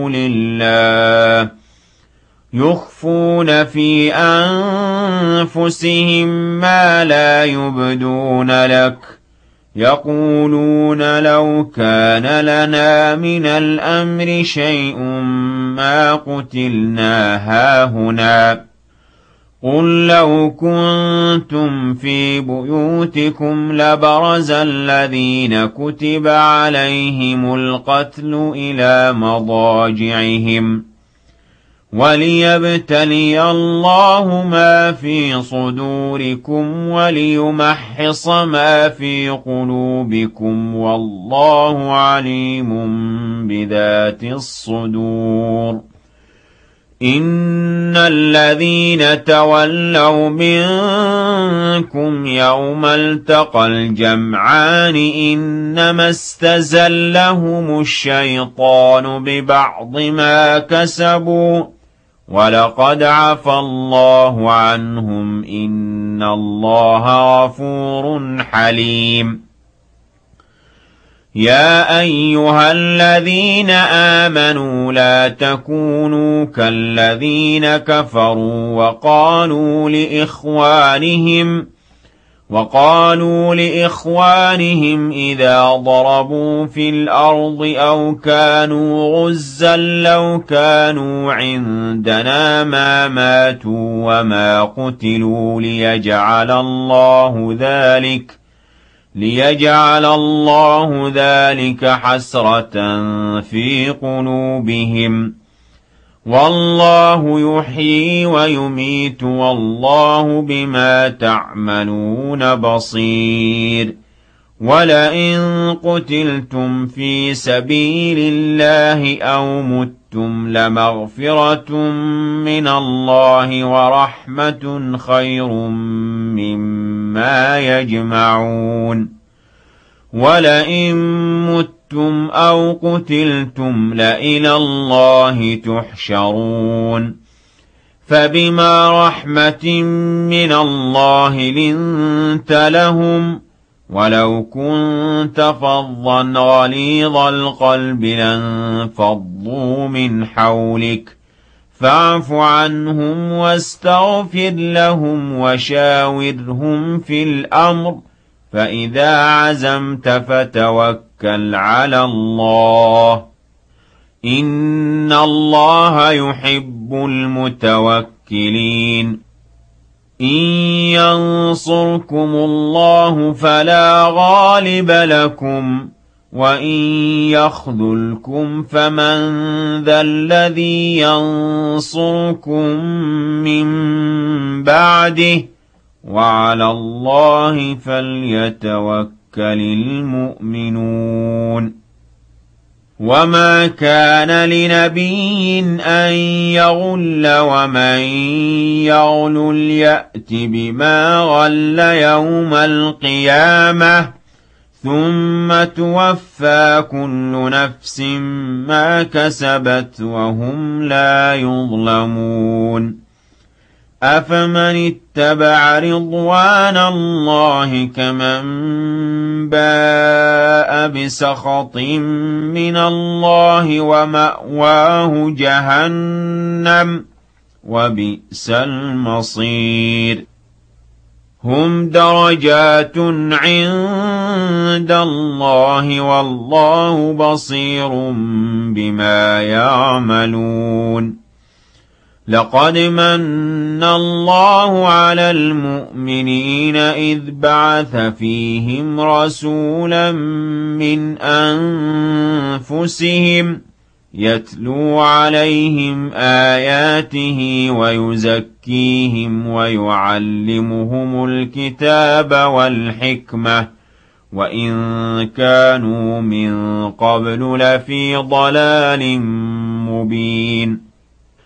لله يخفون في أنفسهم ما لا يبدون لك يقولون لو كان لنا من الأمر شيء ما قتلنا هاهنا قل لو كنتم في بيوتكم لبرز الذين كتب عليهم القتل إلى مضاجعهم وليبتلي الله ما في صدوركم وليمحص ما في قلوبكم والله عليم بذات الصدور إن الذين تولوا منكم يوم التقى الجمعان إنما استزلهم الشيطان ببعض ما كسبوا ولقد عفى الله عنهم إن الله غفور حليم يا أيها الذين آمنوا لا تكونوا كالذين كفروا وقالوا لإخوانهم إذا ضربوا في الأرض أو كانوا غزا لو كانوا عندنا ما ماتوا وما قتلوا ليجعل الله ذلك حسرة في قلوبهم والله يحيي ويميت والله بما تعملون بصير ولئن قتلتم في سبيل الله أو متم لمغفرة من الله ورحمة خير مما يجمعون ولئن متم أو قتلتم لإلى الله تحشرون فبما رحمة من الله لنت لهم ولو كنت فظا غليظ القلب لانفضوا من حولك فاعف عنهم واستغفر لهم وشاورهم في الأمر فإذا عزمت فتوكل على الله إن الله يحب المتوكلين إن ينصركم الله فلا غالب لكم وإن يخذلكم فمن ذا الذي ينصركم من بعده وعلى الله فليتوكل المؤمنون. وما كان لنبي أن يغل ومن يغل يأت بما غل يوم القيامة ثم توفى كل نفس ما كسبت وهم لا يظلمون. أفمن اتبع رضوان الله كمن باء بسخط من الله ومأواه جهنم وبئس المصير. هم درجات عند الله والله بصير بما يعملون. لقد من الله على المؤمنين إذ بعث فيهم رسولا من أنفسهم يتلو عليهم آياته ويزكيهم ويعلمهم الكتاب والحكمة وإن كانوا من قبل لفي ضلال مبين.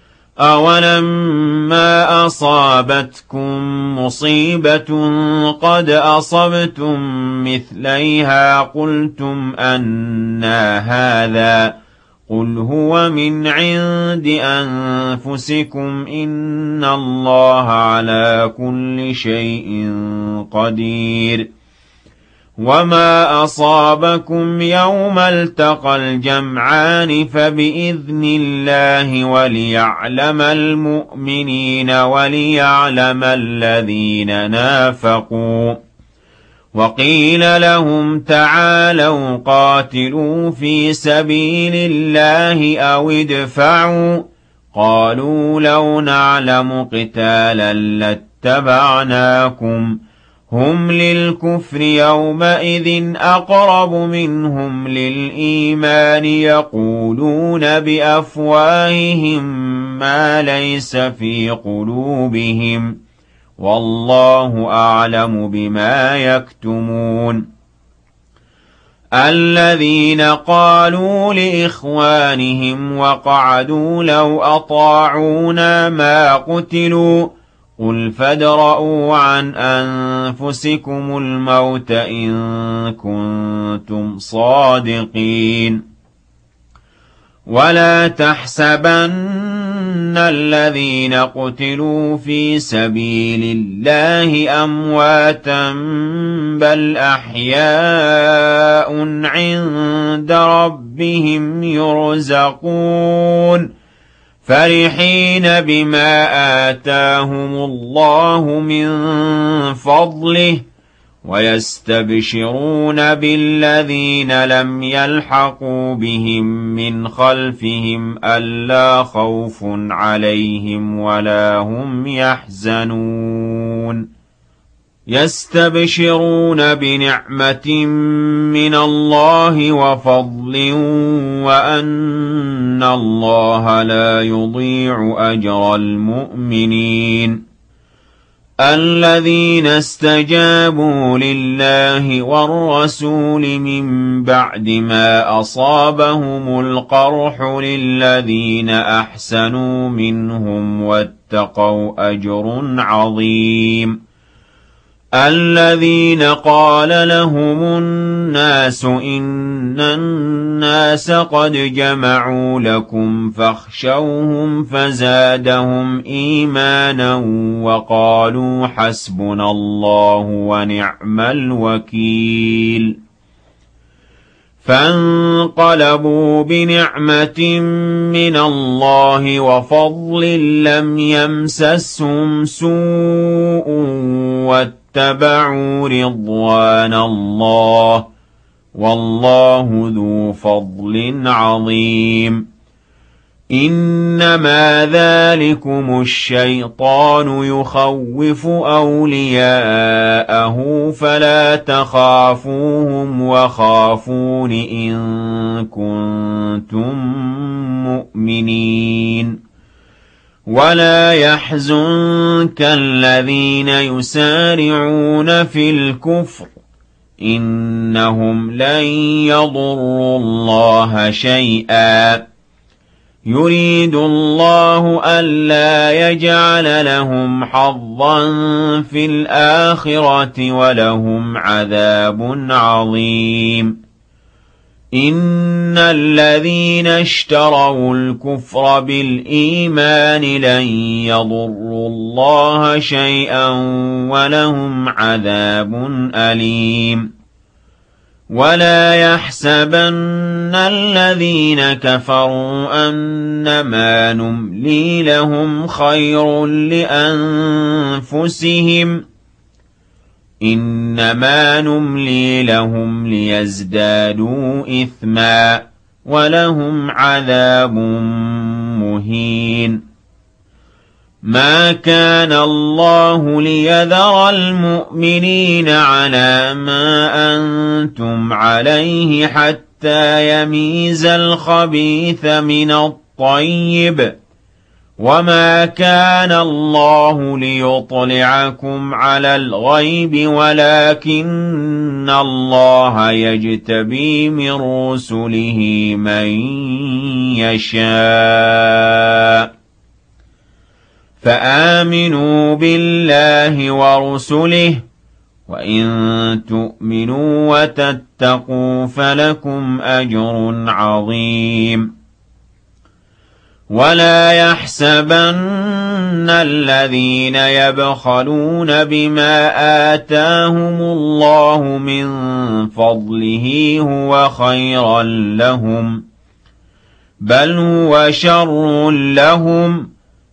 أولما أصابتكم مصيبة قد أصبتم مثليها قلتم أنى هذا قل هو من عند أنفسكم إن الله على كل شيء قدير. وما أصابكم يوم التقى الجمعان فبإذن الله وليعلم المؤمنين وليعلم الذين نافقوا. وقيل لهم تعالوا قاتلوا في سبيل الله أو ادفعوا قالوا لو نعلم قتالا لاتبعناكم هم للكفر يومئذ أقرب منهم للإيمان يقولون بأفواههم ما ليس في قلوبهم والله أعلم بما يكتمون. الذين قالوا لإخوانهم وقعدوا لو أطاعونا ما قتلوا قل فادرءوا عن أنفسكم الموت إن كنتم صادقين. ولا تحسبن الذين قتلوا في سبيل الله أمواتا بل أحياء عند ربهم يرزقون فرحين بما آتاهم الله من فضله ويستبشرون بالذين لم يلحقوا بهم من خلفهم ألا خوف عليهم ولا هم يحزنون. يستبشرون بنعمة من الله وفضل وأن الله لا يضيع أجر المؤمنين. الذين استجابوا لله والرسول من بعد ما أصابهم القرح للذين أحسنوا منهم واتقوا أجر عظيم. الذين قال لهم الناس إن الناس قد جمعوا لكم فاخشوهم فزادهم إيمانا وقالوا حسبنا الله ونعم الوكيل. فانقلبوا بنعمة من الله وفضل لم يمسسهم سوء واتبعوا رضوان الله والله ذو فضل عظيم. إنما ذلكم الشيطان يخوف أولياءه فلا تخافوهم وخافون إن كنتم مؤمنين ولا يحزنك الذين يسارعون في الكفر إنهم لن يضروا الله شيئا يريد الله ألا يجعل لهم حظا في الآخرة ولهم عذاب عظيم إن الذين اشتروا الكفر بالإيمان لن يضروا الله شيئا ولهم عذاب أليم ولا يحسبن الذين كفروا أنما نملي لهم خير لأنفسهم إنما نملي لهم ليزدادوا إثما ولهم عذاب مهين ما كان الله ليذر المؤمنين على ما أنتم عليه حتى يميز الخبيث من الطيب وما كان الله ليطلعكم على الغيب ولكن الله يجتبي من رسله من يشاء فآمنوا بالله ورسله وإن تؤمنوا وتتقوا فلكم أجر عظيم ولا يحسبن الذين يبخلون بما آتاهم الله من فضله هو خيرا لهم بل هو شر لهم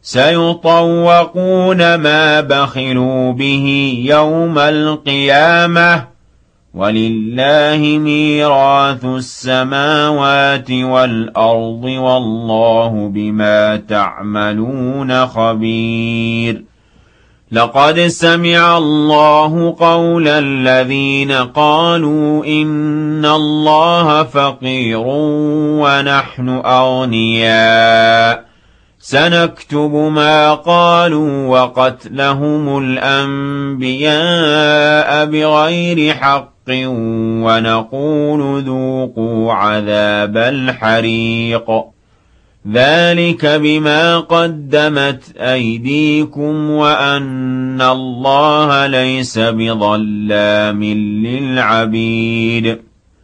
سيطوقون ما بخلوا به يوم القيامة ولله ميراث السماوات والأرض والله بما تعملون خبير لقد سمع الله قول الذين قالوا إن الله فقير ونحن أغنياء سنكتب ما قالوا وقتلهم الأنبياء بغير حق ونقول ذوقوا عذاب الحريق ذلك بما قدمت أيديكم وأن الله ليس بظلام للعبيد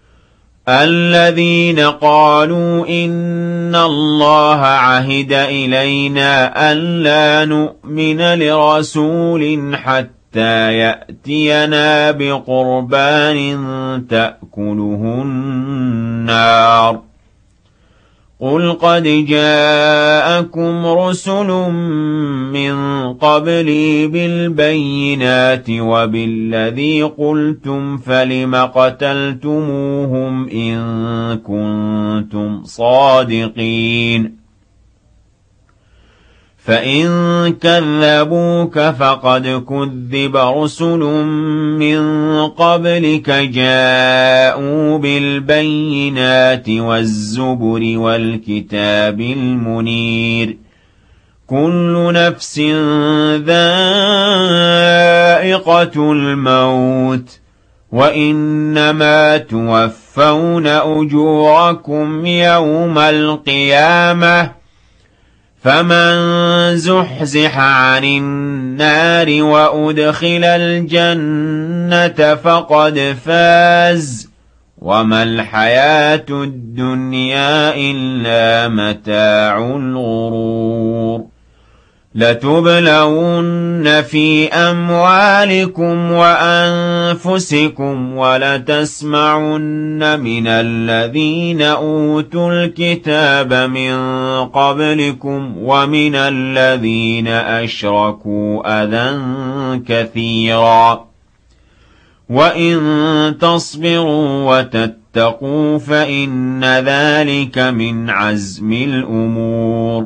الذين قالوا إن الله عهد إلينا ألا نؤمن لرسول حتى يأتينا بقربان تأكله النار قل قد جاءكم رسل من قبلي بالبينات وبالذي قلتم فلم قتلتموهم إن كنتم صادقين فإن كذبوك فقد كذب رسل من قبلك جاءوا بالبينات والزبر والكتاب المنير كل نفس ذائقة الموت وإنما توفون أجوركم يوم القيامة فمن زحزح عن النار وأدخل الجنة فقد فاز وما الحياة الدنيا إلا متاع الغرور لتبلون في أموالكم وأنفسكم ولتسمعن من الذين أوتوا الكتاب من قبلكم ومن الذين أشركوا أذى كثيرا وإن تصبروا واتقوا فإن ذلك من عزم الأمور.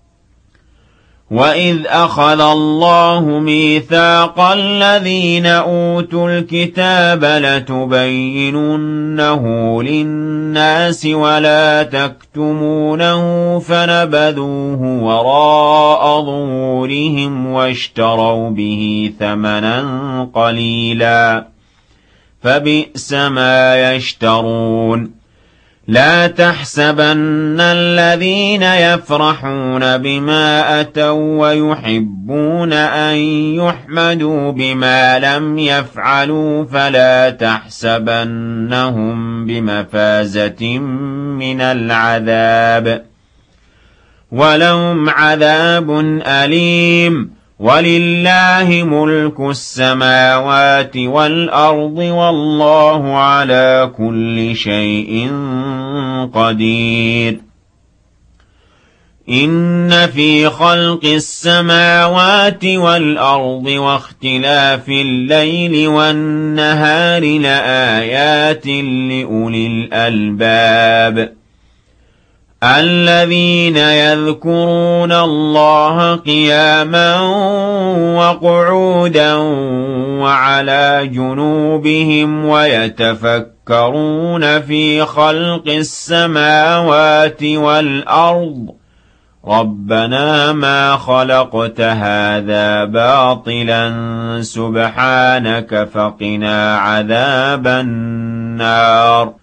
وإذ أخذ الله ميثاق الذين أوتوا الكتاب لتبيننه للناس ولا تكتمونه فنبذوه وراء ظهورهم واشتروا به ثمنا قليلا فبئس ما يشترون. لا تحسبن الذين يفرحون بما أتوا ويحبون أن يحمدوا بما لم يفعلوا فلا تحسبنهم بمفازة من العذاب ولهم عذاب أليم. ولله ملك السماوات والأرض والله على كل شيء قدير. إن في خلق السماوات والأرض واختلاف الليل والنهار لآيات لأولي الألباب الذين يذكرون الله قياما وقعودا وعلى جنوبهم ويتفكرون في خلق السماوات والأرض ربنا ما خلقت هذا باطلا سبحانك فقنا عذاب النار.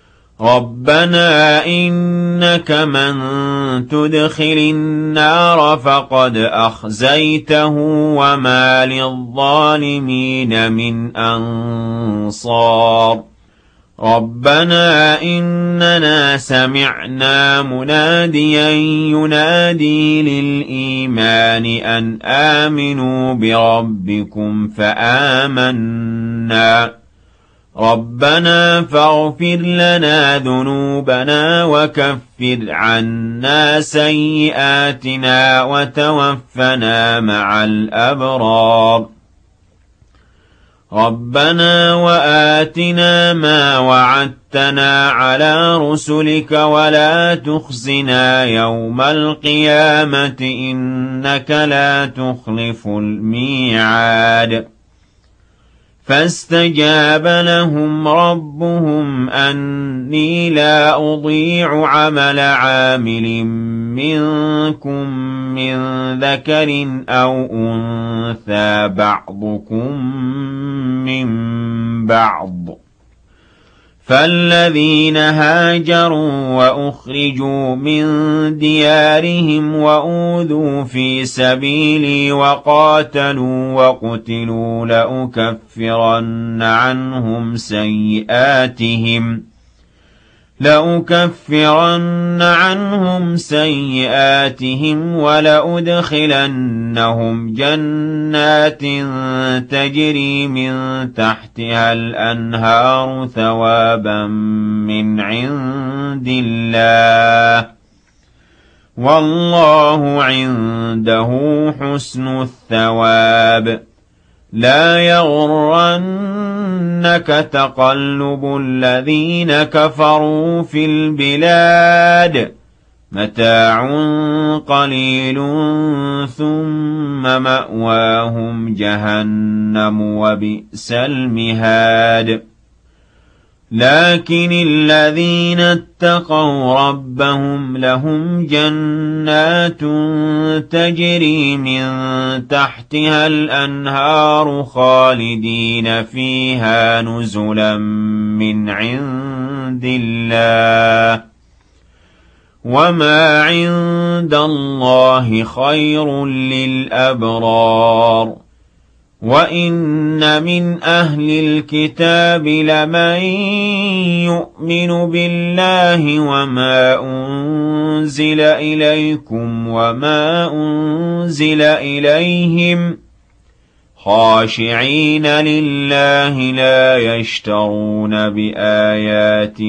ربنا إنك من تدخل النار فقد أخزيته وما للظالمين من أنصار. ربنا إننا سمعنا مناديا ينادي للإيمان أن آمنوا بربكم فآمنا. ربنا فاغفر لنا ذنوبنا وكفر عنا سيئاتنا وتوفنا مع الأبرار. ربنا وآتنا ما وعدتنا على رسلك ولا تخزنا يوم القيامة إنك لا تخلف الميعاد. فاستجاب لهم ربهم أني لا أضيع عمل عامل منكم من ذكر أو أنثى بعضكم من بعض. فالذين هاجروا وأخرجوا من ديارهم وأوذوا في سبيلي وقاتلوا وقتلوا لأكفرن عنهم سيئاتهم ولأدخلنهم جنات تجري من تحتها الأنهار ثوابا من عند الله والله عنده حسن الثواب. لا يغرنك تقلب الذين كفروا في البلاد متاع قليل ثم مأواهم جهنم وبئس المهاد. لكن الذين اتقوا ربهم لهم جنات تجري من تحتها الأنهار خالدين فيها نزلا من عند الله وما عند الله خير للأبرار. وإن من أهل الكتاب لمن يؤمن بالله وما أنزل إليكم وما أنزل إليهم خاشعين لله لا يشترون بآيات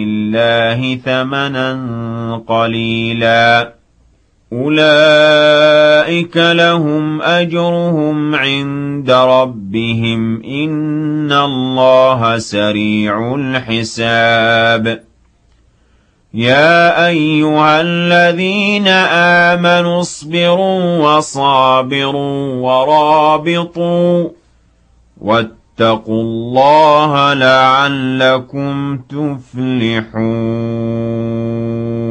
الله ثمنا قليلا أولئك أولئك لهم أجرهم عند ربهم إن الله سريع الحساب يا أيها الذين آمنوا اصبروا وصابروا ورابطوا واتقوا الله لعلكم تفلحون